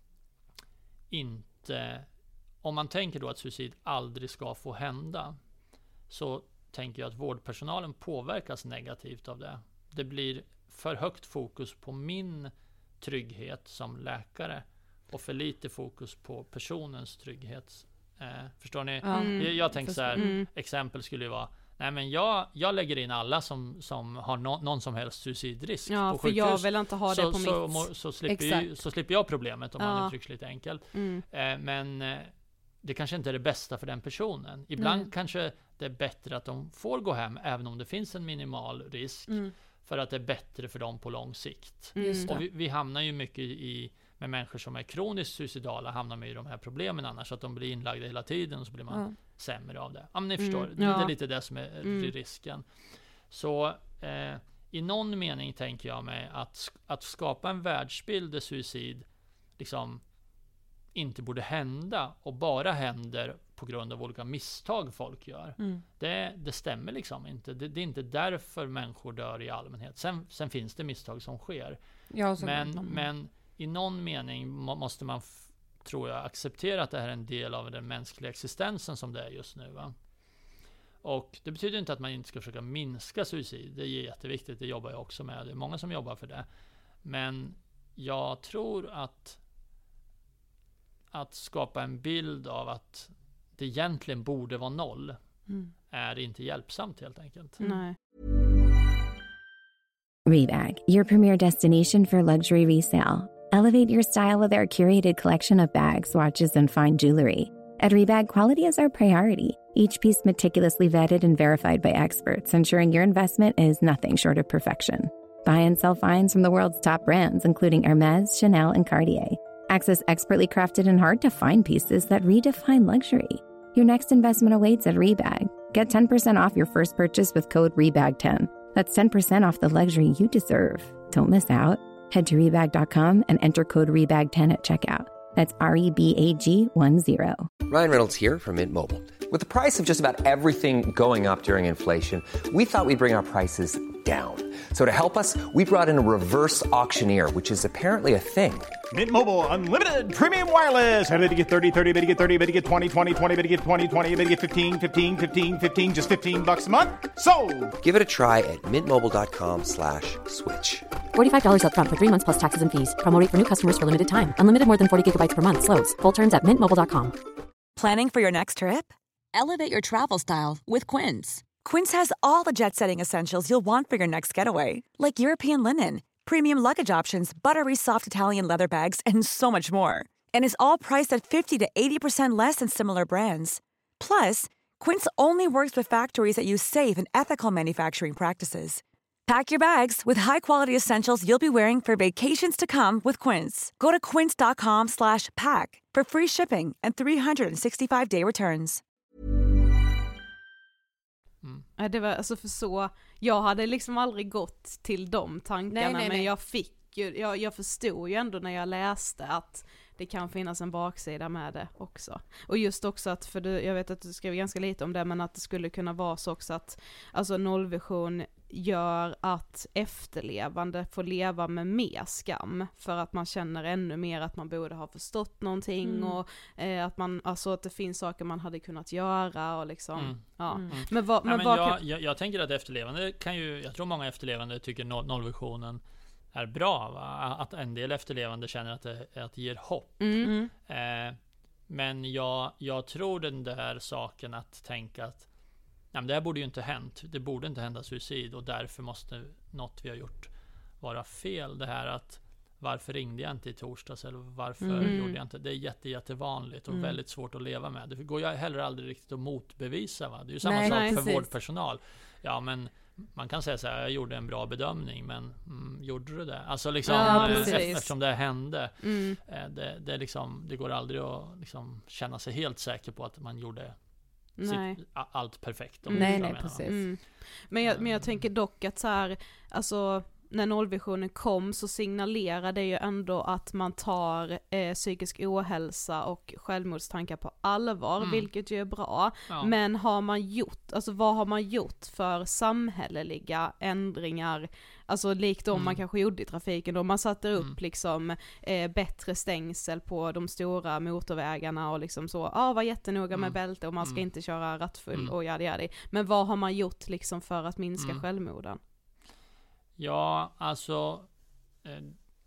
inte, om man tänker då att suicid aldrig ska få hända, så tänker jag att vårdpersonalen påverkas negativt av det. Det blir för högt fokus på min trygghet som läkare och för lite fokus på personens trygghet. Eh, förstår ni? Ja. Mm. Jag, jag tänker så här, Mm. exempel skulle ju vara, nej men jag, jag lägger in alla som, som har no, någon som helst suicidrisk Ja, på för sjukhus. jag vill inte ha det så, på så, mitt. må- så, slipper ju, Exakt. så slipper jag problemet, om Ja. man uttrycker lite enkelt. Mm. Eh, men eh, det kanske inte är det bästa för den personen. Ibland Nej. kanske det är bättre att de får gå hem, även om det finns en minimal risk, Mm. för att det är bättre för dem på lång sikt. Mm. Och vi, vi hamnar ju mycket i, med människor som är kroniskt suicidala, hamnar med i de här problemen annars, att de blir inlagda hela tiden och så blir man Ja. sämre av det. Ja, men ni Mm, förstår, det, ja. det är lite det som är Mm. risken. Så eh, i någon mening tänker jag mig att, sk- att skapa en världsbild där suicid liksom inte borde hända och bara händer på grund av olika misstag folk gör. Mm. Det, det stämmer liksom inte. Det, det är inte därför människor dör i allmänhet. Sen, sen finns det misstag som sker. Ja, så Men, mm. men i någon mening må, måste man, f- tror jag, acceptera att det här är en del av den mänskliga existensen som det är just nu. Va? Och det betyder inte att man inte ska försöka minska suicid. Det är jätteviktigt, det jobbar jag också med. Det är många som jobbar för det. Men jag tror att att skapa en bild av att det egentligen borde vara noll Mm. är inte hjälpsamt helt enkelt. Nej. Rebag, your premier destination for luxury resale. Elevate your style with our curated collection of bags, watches, and fine jewelry. At Rebag, quality is our priority. Each piece meticulously vetted and verified by experts, ensuring your investment is nothing short of perfection. Buy and sell finds from the world's top brands, including Hermès, Chanel, and Cartier. Access expertly crafted and hard-to-find pieces that redefine luxury. Your next investment awaits at Rebag. Get ten percent off your first purchase with code R E B A G ten. That's ten percent off the luxury you deserve. Don't miss out. Head to rebag dot com and enter code R E B A G ten at checkout. That's R E B A G one zero. Ryan Reynolds here from Mint Mobile. With the price of just about everything going up during inflation, we thought we'd bring our prices down. So to help us, we brought in a reverse auctioneer, which is apparently a thing. Mint Mobile Unlimited Premium Wireless. How to get thirty, thirty, how to get thirty, how to get twenty, twenty, twenty, how to get twenty, twenty, how to get fifteen, fifteen, fifteen, fifteen, just fifteen bucks a month? Sold! Give it a try at mintmobile.com slash switch. forty-five dollars up front for three months plus taxes and fees. Promo rate for new customers for limited time. Unlimited more than forty gigabytes per month. Slows full terms at mint mobile dot com. Planning for your next trip? Elevate your travel style with Quince. Quince has all the jet-setting essentials you'll want for your next getaway, like European linen, premium luggage options, buttery soft Italian leather bags, and so much more. And is all priced at fifty to eighty percent less than similar brands. Plus, Quince only works with factories that use safe and ethical manufacturing practices. Pack your bags with high-quality essentials you'll be wearing for vacations to come with Quince. Go to quince.com slash pack for free shipping and three sixty-five day returns. Mm. Det var alltså för så, jag hade liksom aldrig gått till de tankarna, nej, nej, men nej. jag fick ju, jag, jag förstod ju ändå när jag läste att det kan finnas en baksida med det också. Och just också att, för du, jag vet att du skrev ganska lite om det, men att det skulle kunna vara så också att alltså nollvision gör att efterlevande får leva med mer skam för att man känner ännu mer att man borde ha förstått någonting mm. och eh, att man, alltså att det finns saker man hade kunnat göra och liksom, mm. ja. Mm. Men vad, men ja, men vad jag, kan... jag, jag tänker att efterlevande kan ju, jag tror många efterlevande tycker noll, nollvisionen är bra, va? Att en del efterlevande känner att det, att det ger hopp. Mm. Eh, men jag, jag tror den där saken att tänka att nej, men det här borde ju inte hänt. Det borde inte hända suicid och därför måste något vi har gjort vara fel. Det här att varför ringde jag inte i torsdags eller varför mm. gjorde jag inte? Det är jätte, jättevanligt och mm. väldigt svårt att leva med. Det går ju heller aldrig riktigt att motbevisa. Va? Det är ju samma nej, sak nej, för precis. Vårdpersonal. Ja, men man kan säga så här, jag gjorde en bra bedömning, men mm, gjorde du det? Alltså liksom, ja, eftersom det hände, mm. det, det, liksom, det går aldrig att liksom känna sig helt säker på att man gjorde sitt, allt perfekt. Mm. Nej, nej, precis. Mm. Men, jag, men jag tänker dock att så här, alltså när nollvisionen kom så signalerar det ju ändå att man tar eh, psykisk ohälsa och självmordstankar på allvar, mm. vilket ju är bra. Ja. Men har man gjort, alltså vad har man gjort för samhälleliga ändringar, alltså likt om mm. man kanske gjorde i trafiken då man satte upp mm. liksom eh, bättre stängsel på de stora motorvägarna och liksom så, ja ah, var jättenoga mm. med bälte och man ska mm. inte köra rattfull mm. och jadi jadi. Men vad har man gjort liksom för att minska mm. självmorden? Ja, alltså eh,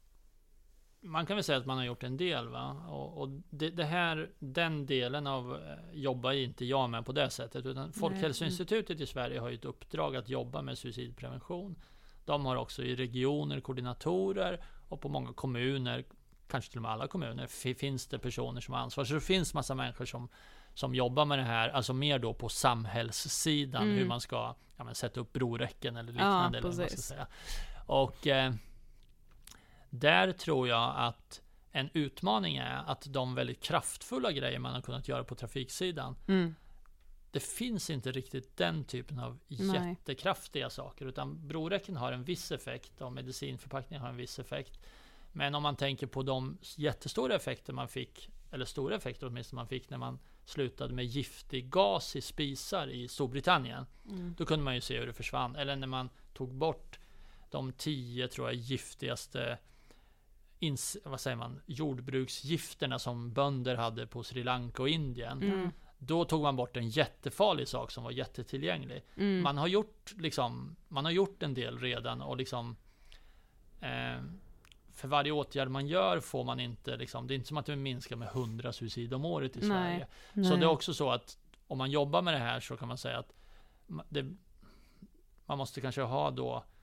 man kan väl säga att man har gjort en del, va? Och, och det, det här, den delen av eh, jobbar inte jag med på det sättet, utan Folkhälsoinstitutet i Sverige har ju ett uppdrag att jobba med suicidprevention. De har också i regioner koordinatorer och på många kommuner, kanske till och med alla kommuner, f- finns det personer som har ansvar. Så det finns massa människor som som jobbar med det här, alltså mer då på samhällssidan, mm. hur man ska ja, men, sätta upp broräcken eller liknande. Ja, eller vad man ska säga. Och eh, där tror jag att en utmaning är att de väldigt kraftfulla grejer man har kunnat göra på trafiksidan, mm. det finns inte riktigt den typen av Nej. jättekraftiga saker, utan broräcken har en viss effekt och medicinförpackningar har en viss effekt. Men om man tänker på de jättestora effekter man fick, eller stora effekter åtminstone man fick när man slutade med giftig gas i spisar i Storbritannien. Mm. Då kunde man ju se hur det försvann. Eller när man tog bort de tio, tror jag, giftigaste ins- vad säger man, jordbruksgifterna som bönder hade på Sri Lanka och Indien. Mm. Då tog man bort en jättefarlig sak som var jättetillgänglig. Mm. Man har gjort liksom, man har gjort en del redan och liksom eh, för varje åtgärd man gör får man inte liksom, det är inte som att det minskar med hundra suicid om året i Sverige. Nej, nej. Så det är också så att om man jobbar med det här så kan man säga att det, man måste kanske ha då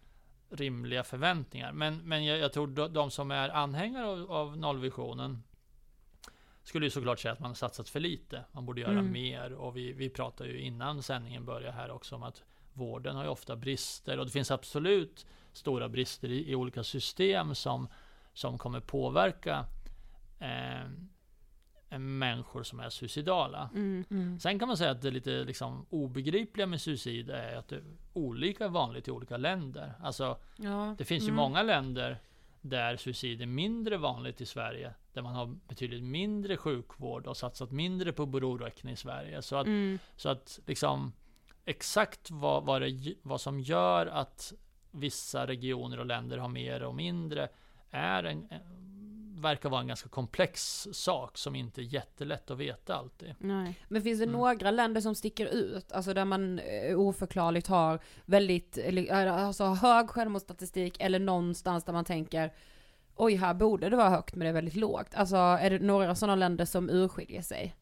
rimliga förväntningar. Men, men jag, jag tror de, de som är anhängare av, av nollvisionen skulle ju såklart säga att man har satsat för lite. Man borde göra mm. mer. Och vi, vi pratar ju innan sändningen börjar här också om att vården har ju ofta brister. Och det finns absolut stora brister i, i olika system som, som kommer påverka eh, människor som är suicidala. Mm, mm. Sen kan man säga att det är lite liksom obegripliga med suicid är att det är olika vanligt i olika länder. Alltså, ja. det finns ju mm. många länder där suicid är mindre vanligt i Sverige, där man har betydligt mindre sjukvård och satsat mindre på beroräkning i Sverige. Så att, mm. så att liksom exakt vad, vad, det, vad som gör att vissa regioner och länder har mer och mindre är en, verkar vara en ganska komplex sak som inte är jättelätt att veta alltid. Nej. Men finns det Mm. några länder som sticker ut? Alltså där man eh, oförklarligt har väldigt, eller, alltså hög självmordsstatistik eller någonstans där man tänker oj, här borde det vara högt men det är väldigt lågt. Alltså är det några sådana länder som urskiljer sig?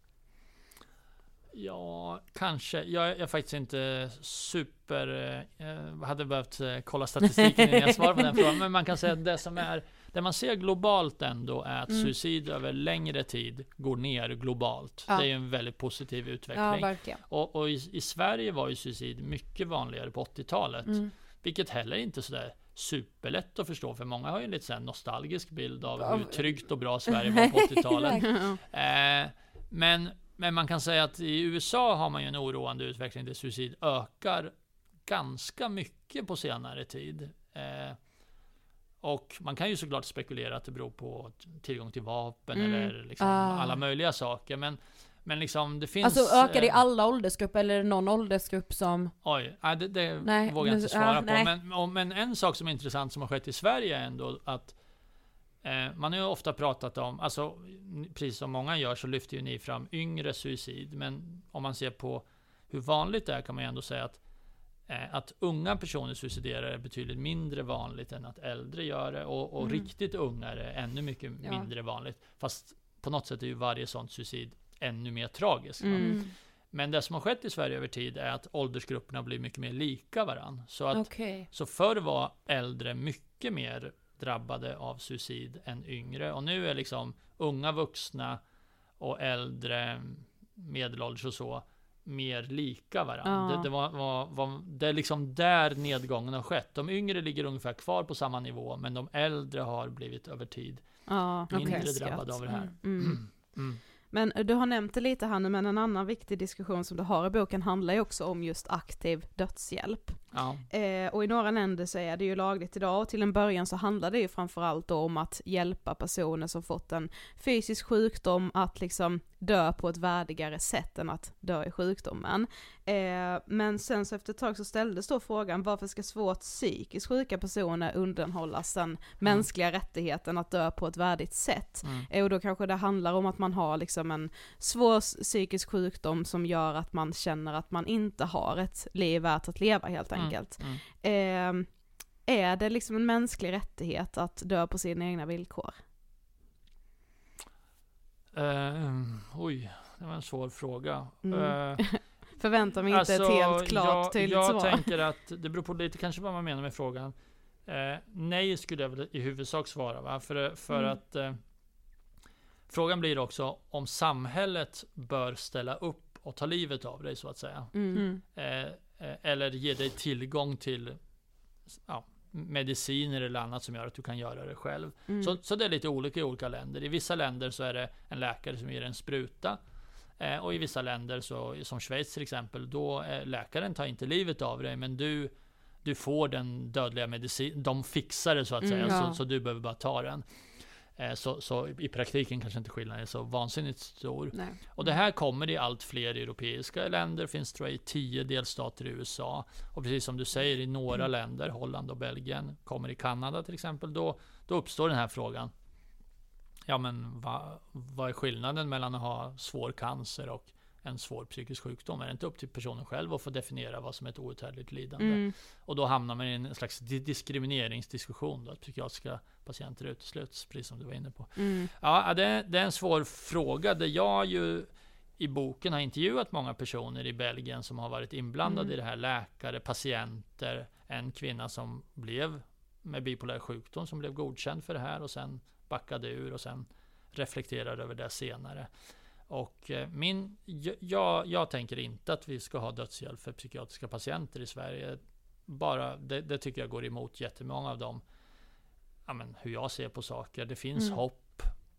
Ja, kanske. Jag är, jag är faktiskt inte super... Jag hade behövt kolla statistiken innan jag svarar på den frågan. Men man kan säga att det som är... Det man ser globalt ändå är att mm. suicid över längre tid går ner globalt. Ja. Det är ju en väldigt positiv utveckling. Ja, verkligen. Och, och i, i Sverige var ju suicid mycket vanligare på åttiotalet. Mm. Vilket heller inte sådär superlätt att förstå. För många har ju en lite så här nostalgisk bild av hur tryggt och bra Sverige var på åttiotalet. eh, men... Men man kan säga att i U S A har man ju en oroande utveckling där suicid ökar ganska mycket på senare tid. Eh, och man kan ju såklart spekulera att det beror på tillgång till vapen mm. eller liksom ah. alla möjliga saker. Men, men liksom det finns... Alltså ökar det i alla åldersgrupper eller är det någon åldersgrupp som... Oj, nej, det, det nej, vågar jag inte svara ah, på. nej. Men, och, men en sak som är intressant som har skett i Sverige är ändå att Eh, man har ju ofta pratat om, alltså precis som många gör så lyfter ju ni fram yngre suicid, men om man ser på hur vanligt det är kan man ju ändå säga att, eh, att unga personer suiciderar är betydligt mindre vanligt än att äldre gör det, och, och mm. riktigt unga är ännu mycket ja. mindre vanligt, fast på något sätt är ju varje sånt suicid ännu mer tragiskt. Mm. Men det som har skett i Sverige över tid är att åldersgrupperna blir mycket mer lika varann. Så, att, okay. så förr var äldre mycket mer drabbade av suicid än yngre. Och nu är liksom unga vuxna och äldre medelålders och så mer lika varandra. Ja. Det, det, var, var, var, det är liksom där nedgången har skett. De yngre ligger ungefär kvar på samma nivå, men de äldre har blivit över tid ja, mindre okay. drabbade av det här. Mm. Mm. Mm. Men du har nämnt det lite här nu, men en annan viktig diskussion som du har i boken handlar ju också om just aktiv dödshjälp. Ja. Eh, och i några länder så är det ju lagligt idag, och till en början så handlar det ju framförallt om att hjälpa personer som fått en fysisk sjukdom att liksom dö på ett värdigare sätt än att dö i sjukdomen. Eh, men sen så efter ett tag så ställdes då frågan, varför ska svårt psykiskt sjuka personer undanhållas den mm. mänskliga rättigheten att dö på ett värdigt sätt? Mm. Eh, och då kanske det handlar om att man har liksom en svår psykisk sjukdom som gör att man känner att man inte har ett liv värt att leva helt enkelt. Mm. Mm. Eh, är det liksom en mänsklig rättighet att dö på sina egna villkor? Uh, oj, det var en svår fråga. Mm. Uh, Förväntar mig inte alltså, ett helt klart jag, tydligt jag svar. Jag tänker att det beror på lite kanske vad man menar med frågan. Uh, nej skulle jag väl i huvudsak svara, va? För, för mm. att uh, frågan blir också om samhället bör ställa upp och ta livet av dig så att säga. Mm. Uh, eller ge dig tillgång till ja, mediciner eller annat som gör att du kan göra det själv. Mm. Så, så det är lite olika i olika länder. I vissa länder så är det en läkare som ger en spruta. Eh, och i vissa länder, så, som Schweiz till exempel, då eh, läkaren tar inte livet av dig, men du, du får den dödliga medicin. De fixar det så att säga, mm, ja. så, så du behöver bara ta den. Eh, så, så i praktiken kanske inte skillnaden är så vansinnigt stor. Nej. Och det här kommer i allt fler europeiska länder. Finns tror jag i tio delstater i U S A. Och precis som du säger, i några mm. länder, Holland och Belgien, kommer i Kanada till exempel, då, då uppstår den här frågan. Ja, men vad, vad är skillnaden mellan att ha svår cancer och en svår psykisk sjukdom? Är det inte upp till personen själv att få definiera vad som är ett outhärdligt lidande? Mm. Och då hamnar man i en slags diskrimineringsdiskussion då, att psykiatriska patienter utesluts, precis som du var inne på. Mm. Ja, det, det är en svår fråga, där jag ju i boken har intervjuat många personer i Belgien som har varit inblandade mm. i det här, läkare, patienter, en kvinna som blev med bipolär sjukdom som blev godkänd för det här och sen backade ur och sen reflekterade över det senare. Och eh, min, jag, jag tänker inte att vi ska ha dödshjälp för psykiatriska patienter i Sverige. Bara, det, det tycker jag går emot jättemånga av dem. Ja, men, hur jag ser på saker. Det finns mm. hopp.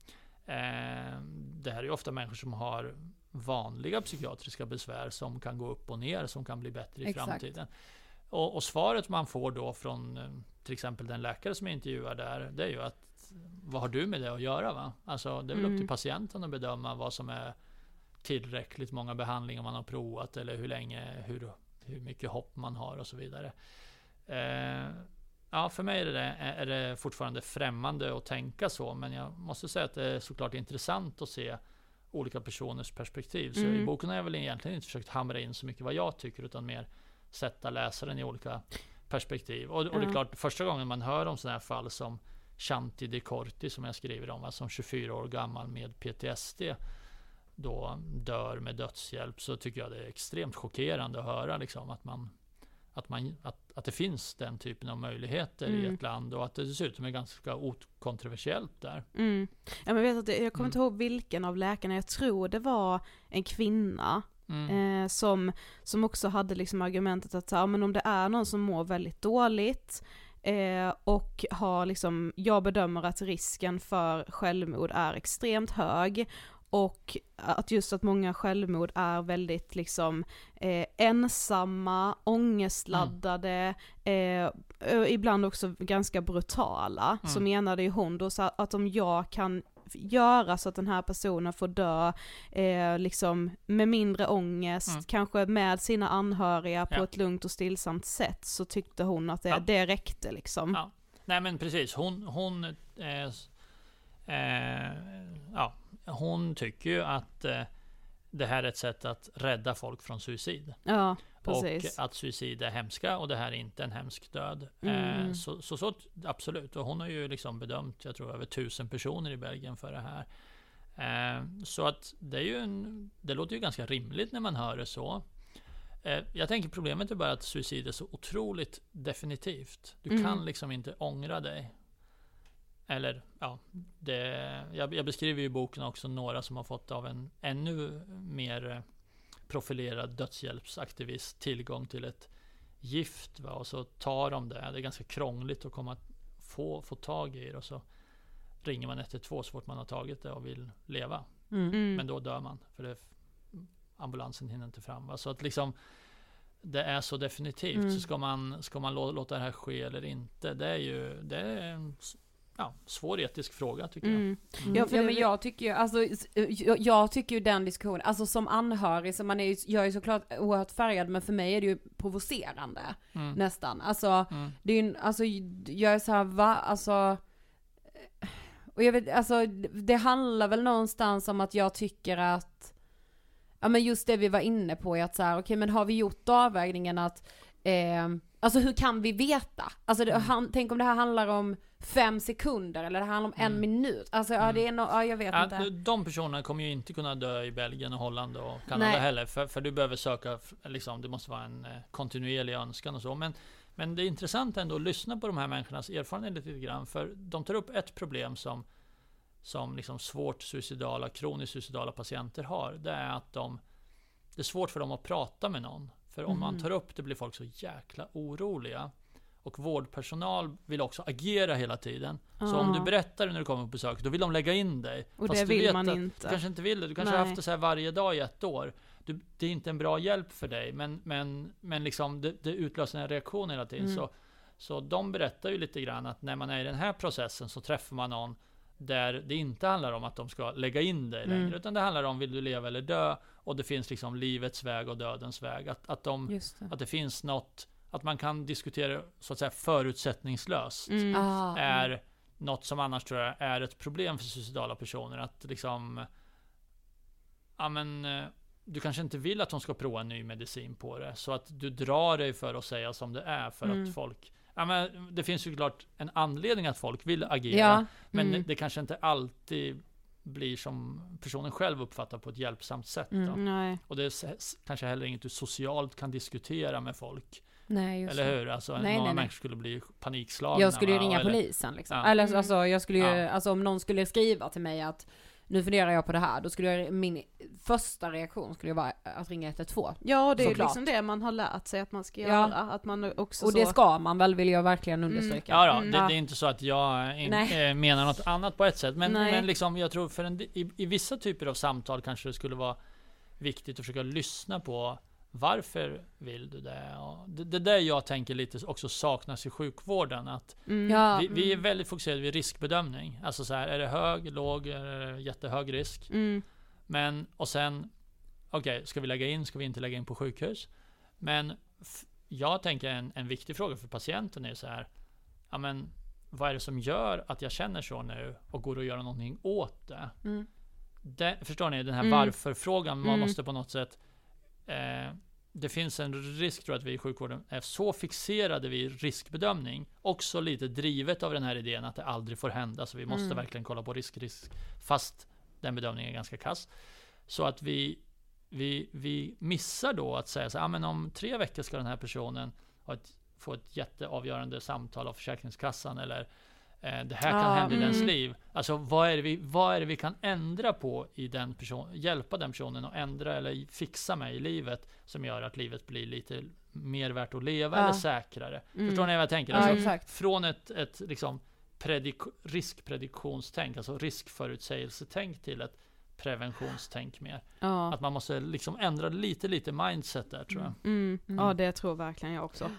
Eh, det här är ju ofta människor som har vanliga psykiatriska besvär som kan gå upp och ner, som kan bli bättre i Exakt. framtiden. Och, och svaret man får då från till exempel den läkare som jag intervjuar där, det är ju att vad har du med det att göra, va? Alltså det är väl mm. upp till patienten att bedöma vad som är tillräckligt många behandlingar man har provat eller hur länge, hur, hur mycket hopp man har och så vidare. Eh, ja, för mig är det, är det fortfarande främmande att tänka så, men jag måste säga att det är såklart intressant att se olika personers perspektiv. Så mm. i boken har jag väl egentligen inte försökt hamra in så mycket vad jag tycker, utan mer sätta läsaren i olika perspektiv. Och, och det är klart, första gången man hör om sådana här fall som Shanti De Corti som jag skriver om, som tjugofyra år gammal med P T S D då dör med dödshjälp, så tycker jag det är extremt chockerande att höra liksom, att man Att, man, att, att det finns den typen av möjligheter mm. i ett land, och att det dessutom är ganska okontroversiellt där. Mm. Ja, men jag, vet att jag kommer inte mm. ihåg vilken av läkarna, jag tror det var en kvinna mm. eh, som, som också hade liksom argumentet att ja, men om det är någon som mår väldigt dåligt eh, och har liksom, jag bedömer att risken för självmord är extremt hög. Och att just att många självmord är väldigt liksom eh, ensamma, ångestladdade, mm. eh, ibland också ganska brutala. Mm. Så menade ju hon då så att om jag kan göra så att den här personen får dö eh, liksom med mindre ångest, mm. kanske med sina anhöriga på ja. ett lugnt och stillsamt sätt, så tyckte hon att det, ja. det räckte liksom. Ja. Nej men precis, hon, hon eh, eh, ja hon tycker ju att eh, det här är ett sätt att rädda folk från suicid. Ja, precis. Och att suicid är hemska och det här är inte en hemsk död. Mm. Eh, så, så, så absolut. Och hon har ju liksom bedömt, jag tror över tusen personer i Belgien för det här. Eh, så att det är ju en, det låter ju ganska rimligt när man hör det så. Eh, jag tänker problemet är bara att suicid är så otroligt definitivt. Du mm. kan liksom inte ångra dig. Eller, ja, det, jag, jag beskriver ju i boken också några som har fått av en ännu mer profilerad dödshjälpsaktivist tillgång till ett gift, va? Och så tar de det. Det är ganska krångligt att komma få, få tag i det, och så ringer man ett ett två så fort man har tagit det och vill leva. Mm. Men då dör man, för det, ambulansen hinner inte fram. Va? Så att liksom, det är så definitivt. Mm. Så ska man, ska man låta det här ske eller inte? Det är ju det är en ja, svår etisk fråga tycker mm. jag. Mm. Ja, för ja, men jag tycker ju, alltså, jag, jag tycker ju den diskussionen, alltså som anhörig, så man är ju, jag är ju såklart oerhört färgad, men för mig är det ju provocerande mm. nästan. Alltså, mm. det är ju, alltså, jag är så här, va, alltså, och jag vet, alltså, det handlar väl någonstans om att jag tycker att, ja men just det vi var inne på är att så här, okej, okay, men har vi gjort avvägningen att, eh, alltså hur kan vi veta? Alltså, det, mm. han, tänk om det här handlar om fem sekunder eller det handlar om en mm. minut. Alltså ja, det är no, ja, jag vet ja, inte. De personerna kommer ju inte kunna dö i Belgien och Holland och Kanada Nej. heller. För, för du behöver söka, liksom, det måste vara en eh, kontinuerlig önskan och så. Men, men det är intressant ändå att lyssna på de här människornas erfarenhet lite grann. För de tar upp ett problem som, som liksom svårt suicidala, kroniskt suicidala patienter har. Det är att de, det är svårt för dem att prata med någon. För om mm. man tar upp det blir folk så jäkla oroliga. Och vårdpersonal vill också agera hela tiden. Ah. Så om du berättar när du kommer på besök, då vill de lägga in dig. Och Fast det du vill vet man att inte. Du kanske inte vill det. Du kanske Nej. har haft det så här varje dag i ett år. Du, det är inte en bra hjälp för dig. Men, men, men liksom det, det utlöser en reaktion hela tiden. Mm. Så, så de berättar ju lite grann att när man är i den här processen så träffar man någon där det inte handlar om att de ska lägga in dig längre. Mm. Utan det handlar om, vill du leva eller dö? Och det finns liksom livets väg och dödens väg. Att, att, de, det. att det finns något, att man kan diskutera så att säga förutsättningslöst mm. ah, är mm. något som annars tror jag är ett problem för suicidala personer. Att liksom, ja men, du kanske inte vill att de ska prova en ny medicin på det. Så att du drar dig för att säga som det är för mm. att folk, ja men det finns ju klart en anledning att folk vill agera. Ja. Men mm. det, det kanske inte alltid blir som personen själv uppfattar på ett hjälpsamt sätt. Mm, nej. Och det är kanske heller inget du socialt kan diskutera med folk. Nej, just eller hur? Alltså, nej, många nej, nej. människor skulle bli panikslagna. Jag skulle ju ringa eller, polisen liksom. Ja. Eller alltså, jag skulle ju, Ja. alltså om någon skulle skriva till mig att nu funderar jag på det här, då skulle jag, min första reaktion skulle ju vara att ringa ett ett två. Ja, det är ju Såklart. liksom det man har lärt sig att man ska Ja. göra. Att man också Och så... det ska man väl, vill jag verkligen understryka. Ja, då, Mm. det, Ja. det är inte så att jag in, Nej. eh, menar något annat på ett sätt. Men, Nej. men liksom, jag tror för en, i, i vissa typer av samtal kanske det skulle vara viktigt att försöka lyssna på varför vill du det? Och det, det där jag tänker lite också saknas i sjukvården. Att Mm. Ja, vi, vi är väldigt fokuserade vid riskbedömning. Alltså så här, är det hög, låg, är det jättehög risk? Mm. Men, och sen, okej, okay, ska vi lägga in, ska vi inte lägga in på sjukhus? Men f- jag tänker en, en viktig fråga för patienten är så här, ja men, vad är det som gör att jag känner så nu och går att göra någonting åt det? Mm. det förstår ni, den här Mm. varför-frågan, man Mm. måste på något sätt eh, det finns en risk, tror jag, att vi i sjukvården är så fixerade vid riskbedömning, också lite drivet av den här idén att det aldrig får hända, så vi måste Mm. verkligen kolla på risk, risk, fast den bedömningen är ganska kass. Så att vi, vi, vi missar då att säga så här, ah, men om tre veckor ska den här personen ha ett, få ett jätteavgörande samtal av Försäkringskassan, eller eh, det här kan Ja, hända i dens mm. liv. Alltså vad är det vi, vad är det vi kan ändra på i den personen, hjälpa den personen att ändra eller fixa med i livet som gör att livet blir lite mer värt att leva, Ja. eller säkrare. Mm. Förstår ni vad jag tänker? Ja, Alltså, exakt. från ett, ett liksom predik- riskprediktionstänk, alltså riskförutsägelsetänk, till ett preventionstänk mer. Ja. Att man måste liksom ändra lite, lite mindset där, tror jag. Mm. Mm. Ja, det tror verkligen jag också.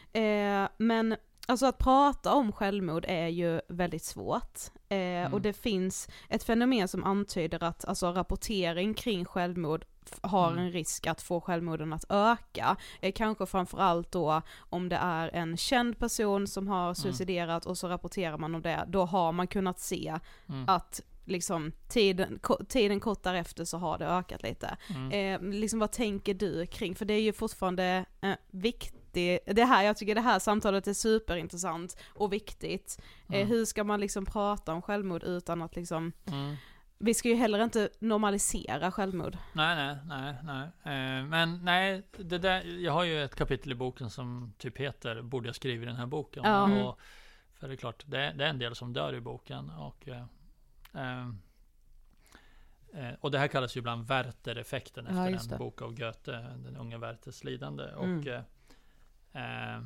Eh, men alltså att prata om självmord är ju väldigt svårt. Eh, Mm. Och det finns ett fenomen som antyder att alltså, rapportering kring självmord f- har Mm. en risk att få självmorden att öka. Eh, kanske framförallt då om det är en känd person som har suiciderat och så rapporterar man om det. Då har man kunnat se Mm. att liksom tiden, ko- tiden kort därefter så har det ökat lite. Mm. Eh, liksom vad tänker du kring, för det är ju fortfarande eh, viktigt, det här, jag tycker det här samtalet är superintressant och viktigt. Eh, Mm. hur ska man liksom prata om självmord utan att liksom, Mm. vi ska ju heller inte normalisera självmord. Nej, nej, nej, nej. Eh, men nej, det där, jag har ju ett kapitel i boken som typ heter "Borde jag skriva i den här boken?" Ja. Och, för det är klart, det, det är en del som dör i boken. Och, eh, eh, eh, och det här kallas ju ibland Werther-effekten, Ja, efter just en det. bok av Goethe, den unga Werthers lidande. Mm. Och eh, eh,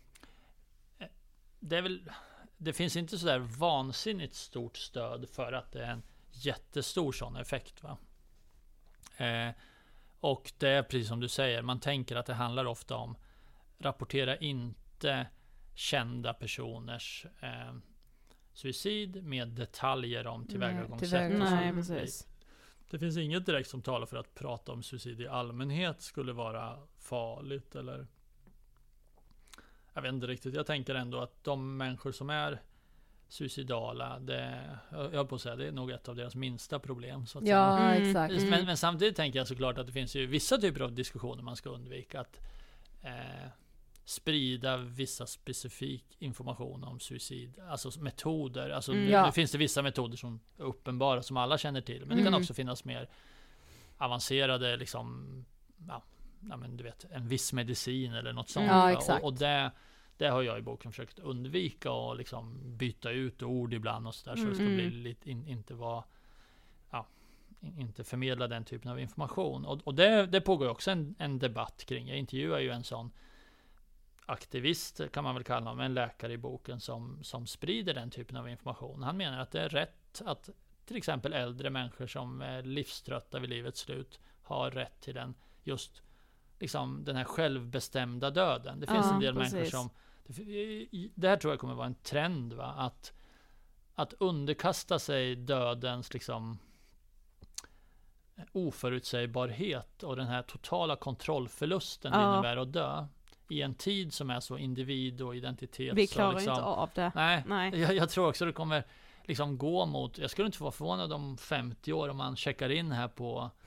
det är väl, det finns inte så där vansinnigt stort stöd för att det är en jättestor sån effekt, va? Eh, och det är precis som du säger, man tänker att det handlar ofta om rapportera inte kända personers eh, suicid med detaljer om tillvägagångssätt. och så. Nej, precis. Det finns inget direkt som talar för att prata om suicid i allmänhet skulle vara farligt, eller jag vet inte riktigt. Jag tänker ändå att de människor som är suicidala, det, jag höll på att säga, det är nog ett av deras minsta problem, så att Ja, säga. Mm. exakt. Mm. Men, men samtidigt tänker jag såklart att det finns ju vissa typer av diskussioner man ska undvika. Att eh, sprida vissa specifik information om suicid, alltså metoder. Alltså Mm. nu, Ja. nu finns det vissa metoder som är uppenbara, som alla känner till, men det kan Mm. också finnas mer avancerade, liksom, ja, ja, men du vet, en viss medicin eller något sånt. Ja, va? exakt. Och, och det, det har jag i boken försökt undvika, och liksom byta ut ord ibland och sådär, så det ska Mm. bli lite, in, inte vara, ja, in- inte förmedla den typen av information. Och, och det, det pågår också en, en debatt kring. Jag intervjuar ju en sån aktivist, kan man väl kalla honom, en läkare i boken, som, som sprider den typen av information. Han menar att det är rätt att till exempel äldre människor som är livströtta vid livets slut har rätt till den, just liksom den här självbestämda döden. Det finns Ja, en del precis. människor som, det, det här tror jag kommer vara en trend, va? Att, att underkasta sig dödens liksom oförutsägbarhet och den här totala kontrollförlusten det Ja. innebär att dö i en tid som är så individ och identitet. Vi så klarar liksom, inte av det. Nej, Nej. Jag, jag tror också det kommer liksom gå mot, jag skulle inte vara förvånad om femtio år om man checkar in här på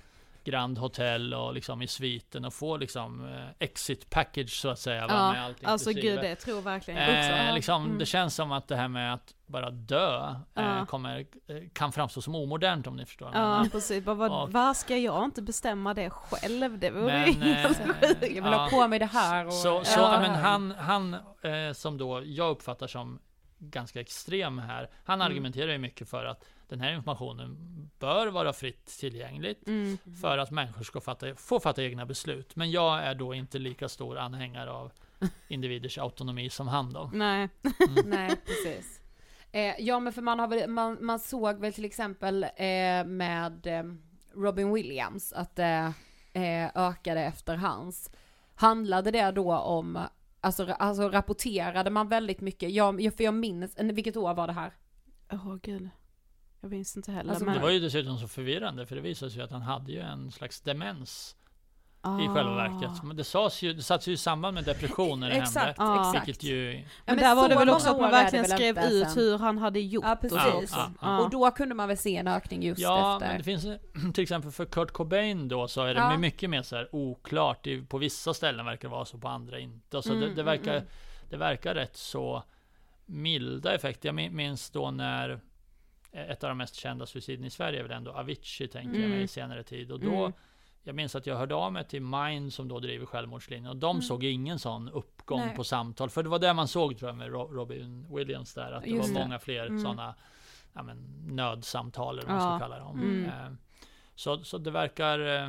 Grand Hotel och liksom i sviten och få liksom eh, exit package så att säga. Ja, med allt alltså inklusive. gud, det tror verkligen jag också. Eh, liksom, Mm. Det känns som att det här med att bara dö eh, Ja. kommer, eh, kan framstå som omodernt om ni förstår. vad jag Ja, menar. precis. Bara, vad, Och- vad ska jag inte bestämma det själv? Det vore Men, ju eh, ganska sjukt. Jag vill ha på mig det här. Och, Så, så Ja. men han, han eh, som då jag uppfattar som ganska extrem här, han Mm. argumenterar ju mycket för att den här informationen bör vara fritt tillgängligt Mm. för att människor ska fatta, få fatta egna beslut. Men jag är då inte lika stor anhängare av individers autonomi som han då. Nej. Nej, precis. Eh, ja, men för man, har väl, man, man såg väl till exempel eh, med eh, Robin Williams att det eh, ökade efter hans. Handlade det då om, alltså, alltså rapporterade man väldigt mycket, jag, för jag minns, vilket år var det här? Åh oh, gud. Jag minns inte heller. Alltså, men... Det var ju dessutom så förvirrande, för det visade sig att han hade ju en slags demens ah. i själva verket. Men det sades ju, det satt ju i samband med depression när det Exakt, hände. exakt. Vilket ju... Men, men där var det så väl också många att man år är det verkligen väl skrev inte ut sen. hur han hade gjort. Ja, precis. Ja, ja, ja. Och då kunde man väl se en ökning just Ja, efter. men det finns till exempel för Kurt Cobain då, så är det Ja. mycket mer så här oklart. Det, på vissa ställen verkar det vara så, på andra inte. Och så Mm, det, det, mm, verkar, mm. det verkar rätt så milda effekter. Jag min- minns då när ett av de mest kända suiciden i Sverige är väl ändå Avicii, tänker jag Mm. mig, i senare tid. Och då, Mm. jag minns att jag hörde av mig till Mind som då driver självmordslinjen, och de såg ingen sån uppgång Nej. på samtal. För det var det man såg, tror jag, med Ro- Robin Williams där, att det Just var det. många fler Mm. sådana ja, men, nödsamtal, eller vad man Ja. ska kalla dem. Mm. Eh, så, så det verkar eh,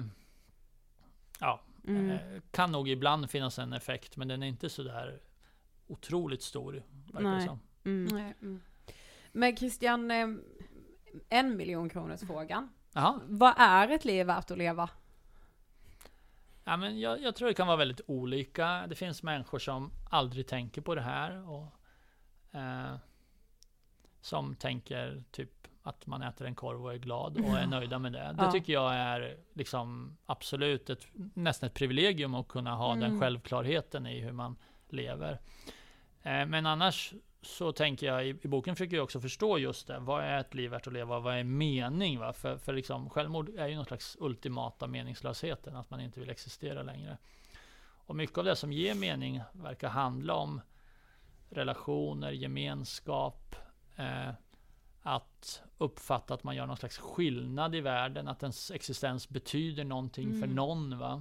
ja, Mm. eh, kan nog ibland finnas en effekt, men den är inte så där otroligt stor, verkar det Nej. som. Mm. Nej, mm. Men Christian, eh, en miljon kronors frågan. Jaha. Vad är ett liv värt att leva? Ja, men jag, jag tror det kan vara väldigt olika. Det finns människor som aldrig tänker på det här och eh, som tänker typ att man äter en korv och är glad och är nöjda med det. Det Ja. tycker jag är liksom absolut ett, nästan ett privilegium att kunna ha den Mm. självklarheten i hur man lever. Eh, men annars så tänker jag, i, i boken försöker jag också förstå just det. Vad är ett liv värt att leva? Vad är mening? Va? För, för liksom, självmord är ju någon slags ultimata meningslösheten, att man inte vill existera längre. Och mycket av det som ger mening verkar handla om relationer, gemenskap, eh, att uppfatta att man gör någon slags skillnad i världen, att ens existens betyder någonting Mm. för någon. Va?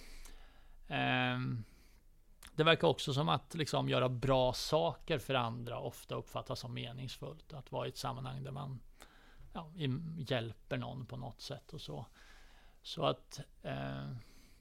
Ehm, det verkar också som att liksom göra bra saker för andra ofta uppfattas som meningsfullt. Att vara i ett sammanhang där man ja, i- hjälper någon på något sätt och så. Så att eh,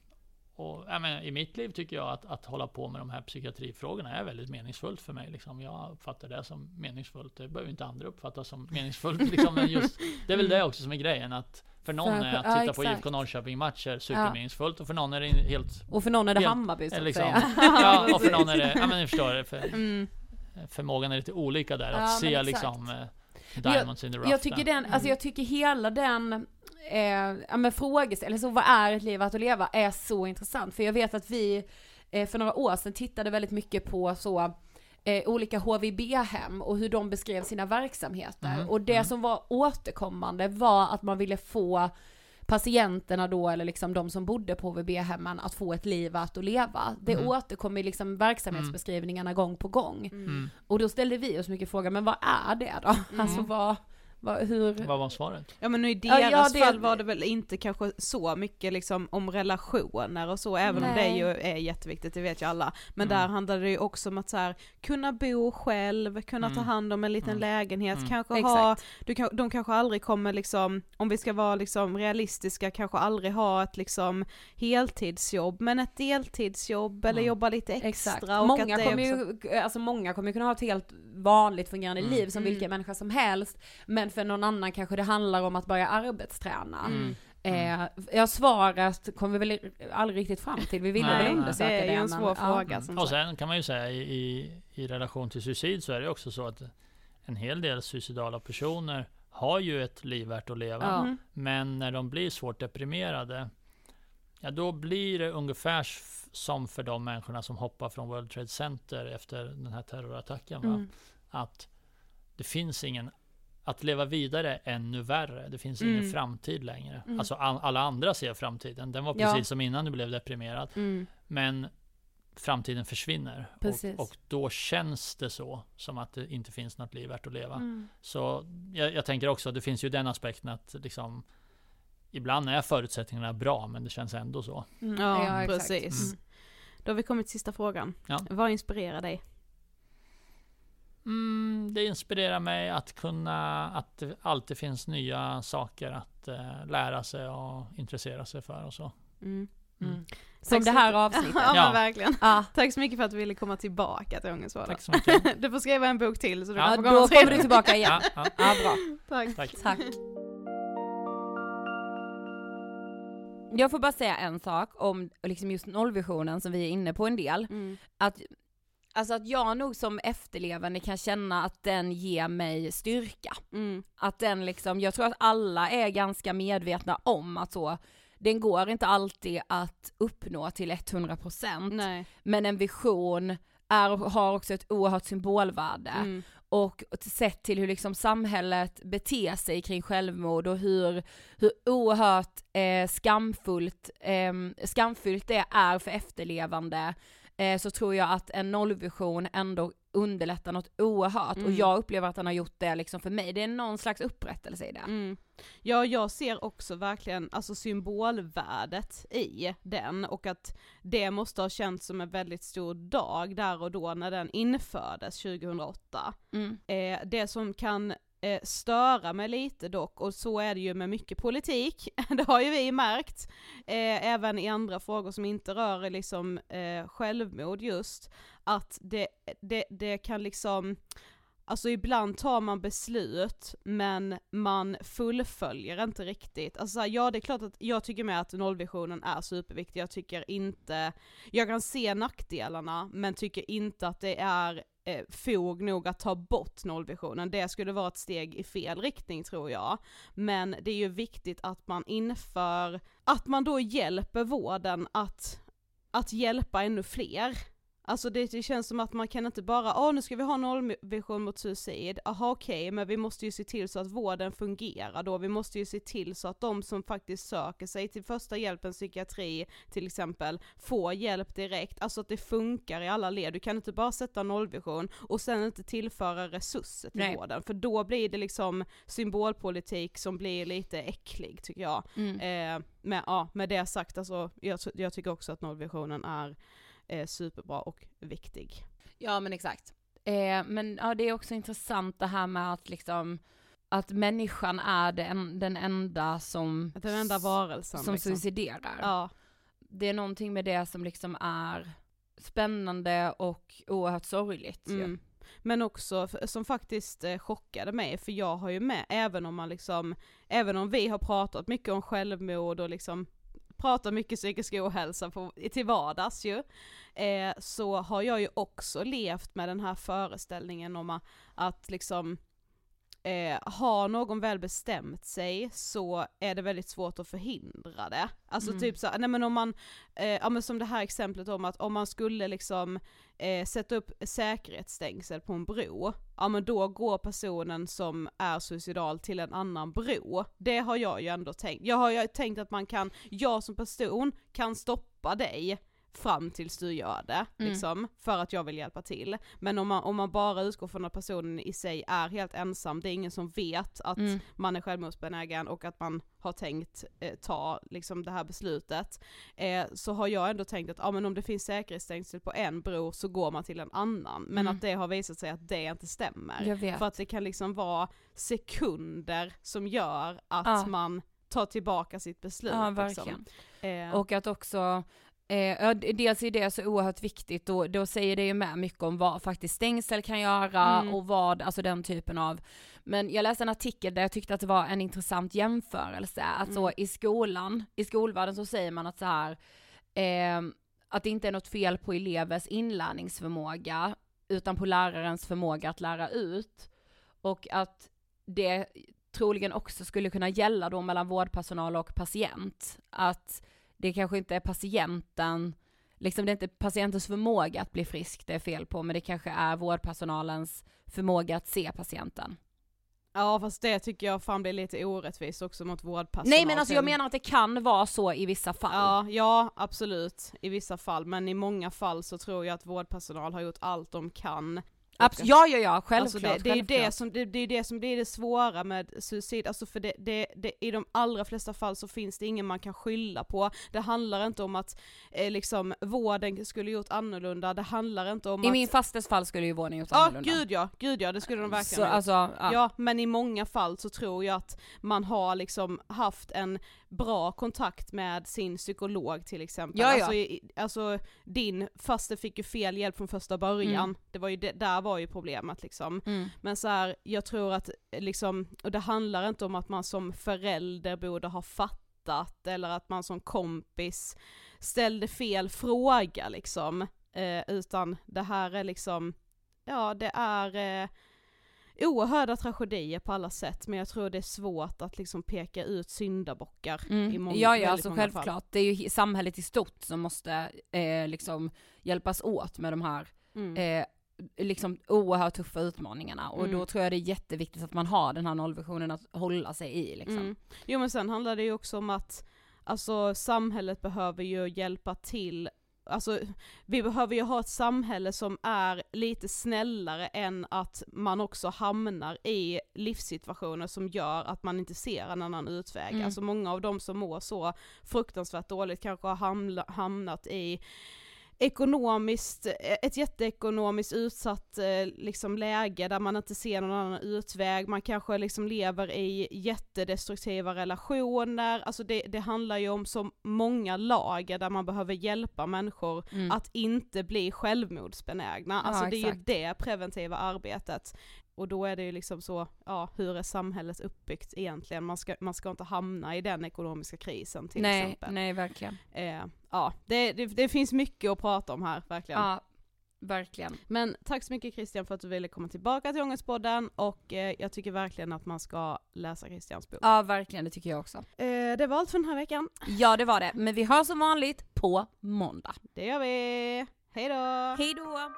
och, jag menar, i mitt liv tycker jag att, att hålla på med de här psykiatrifrågorna är väldigt meningsfullt för mig. Liksom. Jag uppfattar det som meningsfullt. Det behöver inte andra uppfatta som meningsfullt. Liksom. Men just, det är väl det också som är grejen. Att för någon För- är att ja, titta på exakt. I F K Norrköping-matcher supermeningsfullt. Och för någon är det helt... Och för någon är det helt- Hammarby, så att liksom, säga. ja, och för någon är det... Ja, men ni förstår det. För, Mm. förmågan är lite olika där. Ja, Att men se exakt. liksom... Eh, Jag- diamonds in the rough. Jag tycker där. den, alltså jag tycker hela den eh, ja, men frågeställ- eller så vad är ett liv att leva, är så intressant. För jag vet att vi eh, för några år sedan tittade väldigt mycket på så eh, olika H V B-hem och hur de beskrev sina verksamheter. Mm, Och det mm. som var återkommande var att man ville få patienterna då, eller liksom de som bodde på H V B-hemmen, att få ett liv att leva. Det Mm. återkommer i liksom verksamhetsbeskrivningarna gång på gång. Mm. Och då ställde vi oss mycket frågan, men vad är det då? Mm. Alltså vad, vad hur... Vad var svaret? Ja, men i Ja, deras ja, det- fall var det väl inte kanske så mycket liksom om relationer och så, även om det Nej. ju är jätteviktigt, det vet ju alla. Men Mm. där handlade det ju också om att så här, kunna bo själv, kunna ta Mm. hand om en liten Mm. lägenhet, Mm. kanske Exakt. ha, du kan, de kanske aldrig kommer liksom, om vi ska vara liksom realistiska, kanske aldrig ha ett liksom heltidsjobb, men ett deltidsjobb eller Mm. jobba lite extra. Exakt. Och Många att det kommer också, ju, alltså många kommer ju kunna ha ett helt vanligt fungerande Mm. liv som Mm. vilken människa som helst, men för någon annan kanske det handlar om att börja arbetsträna. Mm. Eh, ja, svaret kom vi väl aldrig riktigt fram till, vi ville Nej, väl nej. undersöka det är ju en men- svår ja. fråga. Mm. Som Och sagt. sen kan man ju säga i, i, i relation till suicid så är det också så att en hel del suicidala personer har ju ett liv värt att leva. Ja. Mm. Men när de blir svårt deprimerade, ja då blir det ungefär f- som för de människorna som hoppar från World Trade Center efter den här terrorattacken. Va? Mm. Att det finns ingen att leva vidare är ännu värre. Det finns Mm. ingen framtid längre. Mm. Alltså all, alla andra ser framtiden. Den var Ja. precis som innan du blev deprimerad. Mm. Men framtiden försvinner. Precis. Och, och då känns det så som att det inte finns något liv värt att leva. Mm. Så jag, jag tänker också, det finns ju den aspekten att liksom, ibland är förutsättningarna bra, men det känns ändå så. Mm. Ja, Ja, exakt. precis. Mm. Då har vi kommit till sista frågan. Ja. Vad inspirerar dig? Mm, det inspirerar mig att kunna, att det alltid finns nya saker att eh, lära sig och intressera sig för och så. Mm. Mm. Tack Som det så här mycket. avsnittet. Ja, Ja. men verkligen. Ja. Tack så mycket för att du ville komma tillbaka till Ångestvardag. Tack så mycket. Du får skriva en bok till så du Ja, kan Ja, få då komma kommer till. du tillbaka igen. Ja, ja, Ja, bra. Tack. tack. Tack. Jag får bara säga en sak om liksom just nollvisionen som vi är inne på en del. Mm. Att, alltså att jag nog som efterlevande kan känna att den ger mig styrka. Mm. Att den liksom, jag tror att alla är ganska medvetna om att så, den går inte alltid att uppnå till hundra procent. Nej. Men en vision är, har också ett oerhört symbolvärde. Mm. Och sett till hur liksom samhället beter sig kring självmord och hur, hur oerhört eh, skamfullt, eh, skamfyllt det är för efterlevande, eh, så tror jag att en nollvision ändå underlättar något oerhört. Mm. Och jag upplever att den har gjort det liksom för mig. Det är någon slags upprättelse i det. Mm. Ja, jag ser också verkligen alltså symbolvärdet i den, och att det måste ha känts som en väldigt stor dag där och då när den infördes tjugohundraåtta. Mm. Eh, det som kan eh, störa mig lite dock, och så är det ju med mycket politik, det har ju vi märkt, eh, även i andra frågor som inte rör liksom eh, självmord just, att det, det, det kan liksom, alltså ibland tar man beslut men man fullföljer inte riktigt. Alltså så här, ja, det är klart att jag tycker med att nollvisionen är superviktig. Jag tycker inte, jag kan se nackdelarna men tycker inte att det är eh, fog nog att ta bort nollvisionen. Det skulle vara ett steg i fel riktning tror jag. Men det är ju viktigt att man inför, att man då hjälper vården att, att hjälpa ännu fler. Alltså det, det känns som att man kan inte bara, åh nu ska vi ha nollvision mot suicid, aha okej, okay, men vi måste ju se till så att vården fungerar då, vi måste ju se till så att de som faktiskt söker sig till första hjälpen, psykiatri till exempel, får hjälp direkt, alltså att det funkar i alla led. Du kan inte bara sätta nollvision och sen inte tillföra resurser till Nej. vården, för då blir det liksom symbolpolitik som blir lite äcklig tycker jag. Mm. Eh, med, ja, med det sagt, alltså, jag, jag tycker också att nollvisionen är är superbra och viktig. Ja men exakt. Eh, men ja, det är också intressant det här med att liksom att människan är den, den enda som Att den enda varelsen som liksom. suiciderar. Ja. Det är någonting med det som liksom är spännande och oerhört sorgligt. Mm. Ju. Men också som faktiskt eh, chockade mig, för jag har ju med, även om man liksom, även om vi har pratat mycket om självmord och liksom pratar mycket psykisk ohälsa på, till vardags ju, eh, så har jag ju också levt med den här föreställningen om att, att liksom eh, har någon väl bestämt sig så är det väldigt svårt att förhindra det. Alltså Mm. typ så, nej men om man, eh, ja men som det här exemplet om att om man skulle liksom eh, sätta upp säkerhetsstängsel på en bro, ja men då går personen som är suicidal till en annan bro. Det har jag ju ändå tänkt. Jag har ju tänkt att man kan, jag som person kan stoppa dig fram tills du gör det, Mm. liksom, för att jag vill hjälpa till. Men om man, om man bara utgår från att personen i sig är helt ensam, det är ingen som vet att Mm. man är självmordsbenägen och att man har tänkt eh, ta liksom det här beslutet, eh, så har jag ändå tänkt att ja, men om det finns säkerhetsstängsel på en bro så går man till en annan. Men Mm. att det har visat sig att det inte stämmer. Jag vet. För att det kan liksom vara sekunder som gör att Ja. man tar tillbaka sitt beslut. Ja, liksom. verkligen. Eh, Och att också, eh, ja, dels är det så oerhört viktigt och då säger det ju med mycket om vad faktiskt stängsel kan göra Mm. och vad, alltså den typen av. Men jag läste en artikel där jag tyckte att det var en intressant jämförelse. Att så Mm. i skolan, i skolvärlden så säger man att så här, eh, att det inte är något fel på elevers inlärningsförmåga utan på lärarens förmåga att lära ut. Och att det troligen också skulle kunna gälla då mellan vårdpersonal och patient. Att det kanske inte är patienten, liksom det är inte patientens förmåga att bli frisk det är fel på, men det kanske är vårdpersonalens förmåga att se patienten. Ja, fast det tycker jag fan blir lite orättvist också mot vårdpersonal. Nej, men alltså jag menar att det kan vara så i vissa fall. Ja, ja, absolut. I vissa fall. Men i många fall så tror jag att vårdpersonal har gjort allt de kan. Abs- ja, ja, ja, självklart. Alltså det, det, är självklart. det, som, det, det är det som blir det svåra med suicid. Alltså för det, det, det, i de allra flesta fall så finns det ingen man kan skylla på. Det handlar inte om att eh, liksom, vården skulle gjort annorlunda. Det handlar inte om I att... min fastes fall skulle ju vården gjort ja, annorlunda. Gud ja, gud ja, det skulle de verkligen så, ha gjort. alltså, ja. ja, men i många fall så tror jag att man har liksom haft en bra kontakt med sin psykolog till exempel. Ja, ja. Alltså, i, alltså din faste fick ju fel hjälp från första början. Mm. Det var ju det, där var ju problemet liksom. Mm. Men så här, jag tror att liksom, och det handlar inte om att man som förälder borde ha fattat eller att man som kompis ställde fel fråga liksom. Eh, utan det här är liksom, ja det är eh, oerhörda tragedier på alla sätt, men jag tror det är svårt att liksom peka ut syndabockar mm. i många, ja, ja, alltså många självklart. fall. Det är ju samhället i stort som måste eh, liksom hjälpas åt med de här mm. eh, liksom oerhört tuffa utmaningarna och mm. då tror jag det är jätteviktigt att man har den här nollvisionen att hålla sig i liksom. Mm. Jo, men sen handlar det ju också om att alltså samhället behöver ju hjälpa till. Alltså, vi behöver ju ha ett samhälle som är lite snällare än att man också hamnar i livssituationer som gör att man inte ser en annan utväg. Mm. Alltså många av dem som mår så fruktansvärt dåligt kanske har hamla, hamnat i ekonomiskt, ett jätteekonomiskt utsatt liksom läge där man inte ser någon annan utväg. Man kanske liksom lever i jättedestruktiva relationer. Alltså det, det handlar ju om så många lager där man behöver hjälpa människor mm. att inte bli självmordsbenägna. Alltså ja, det är ju det preventiva arbetet. Och då är det ju liksom så, ja, hur är samhället uppbyggt egentligen? Man ska, man ska inte hamna i den ekonomiska krisen till nej, exempel. Nej, verkligen. Eh, ja, det, det, det finns mycket att prata om här, verkligen. Ja, verkligen. Men tack så mycket Christian för att du ville komma tillbaka till Ångestpodden och eh, jag tycker verkligen att man ska läsa Christians bok. Ja, verkligen, det tycker jag också. Eh, det var allt för den här veckan. Ja, det var det. Men vi har som vanligt på måndag. Det gör vi. Hej då! Hej då!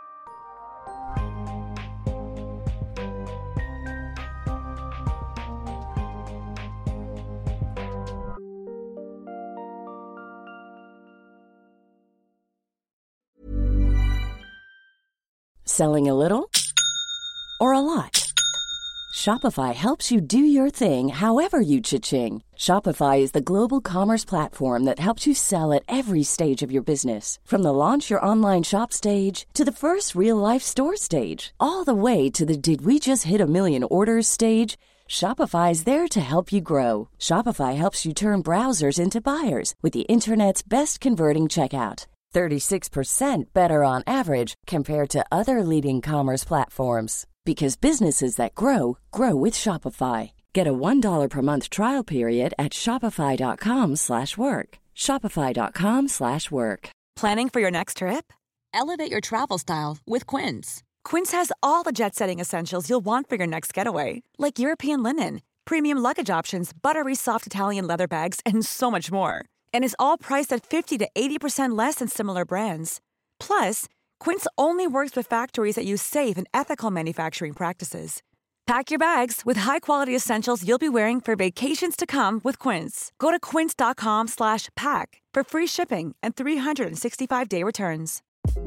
Selling a little or a lot? Shopify helps you do your thing however you cha-ching. Shopify is the global commerce platform that helps you sell at every stage of your business. From the launch your online shop stage to the first real-life store stage, all the way to the did we just hit a million orders stage. Shopify is there to help you grow. Shopify helps you turn browsers into buyers with the internet's best converting checkout. thirty-six percent better on average compared to other leading commerce platforms. Because businesses that grow, grow with Shopify. Get a one dollar per month trial period at shopify.com slash work. Shopify.com slash work. Planning for your next trip? Elevate your travel style with Quince. Quince has all the jet-setting essentials you'll want for your next getaway. Like European linen, premium luggage options, buttery soft Italian leather bags, and so much more. And is all priced at fifty to eighty percent less than similar brands. Plus, Quince only works with factories that use safe and ethical manufacturing practices. Pack your bags with high-quality essentials you'll be wearing for vacations to come with Quince. Go to quince.com slash pack for free shipping and three sixty-five day returns.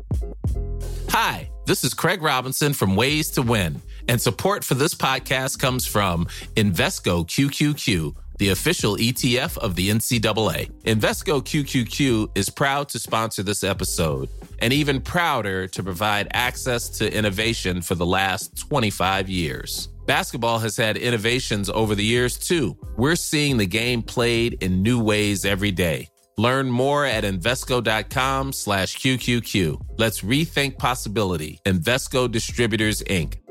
Hi, this is Craig Robinson from Ways to Win, and support for this podcast comes from Invesco Q Q Q, the official E T F of the N C double A. Invesco Q Q Q is proud to sponsor this episode and even prouder to provide access to innovation for the last twenty-five years. Basketball has had innovations over the years, too. We're seeing the game played in new ways every day. Learn more at Invesco.com slash QQQ. Let's rethink possibility. Invesco Distributors, Incorporated.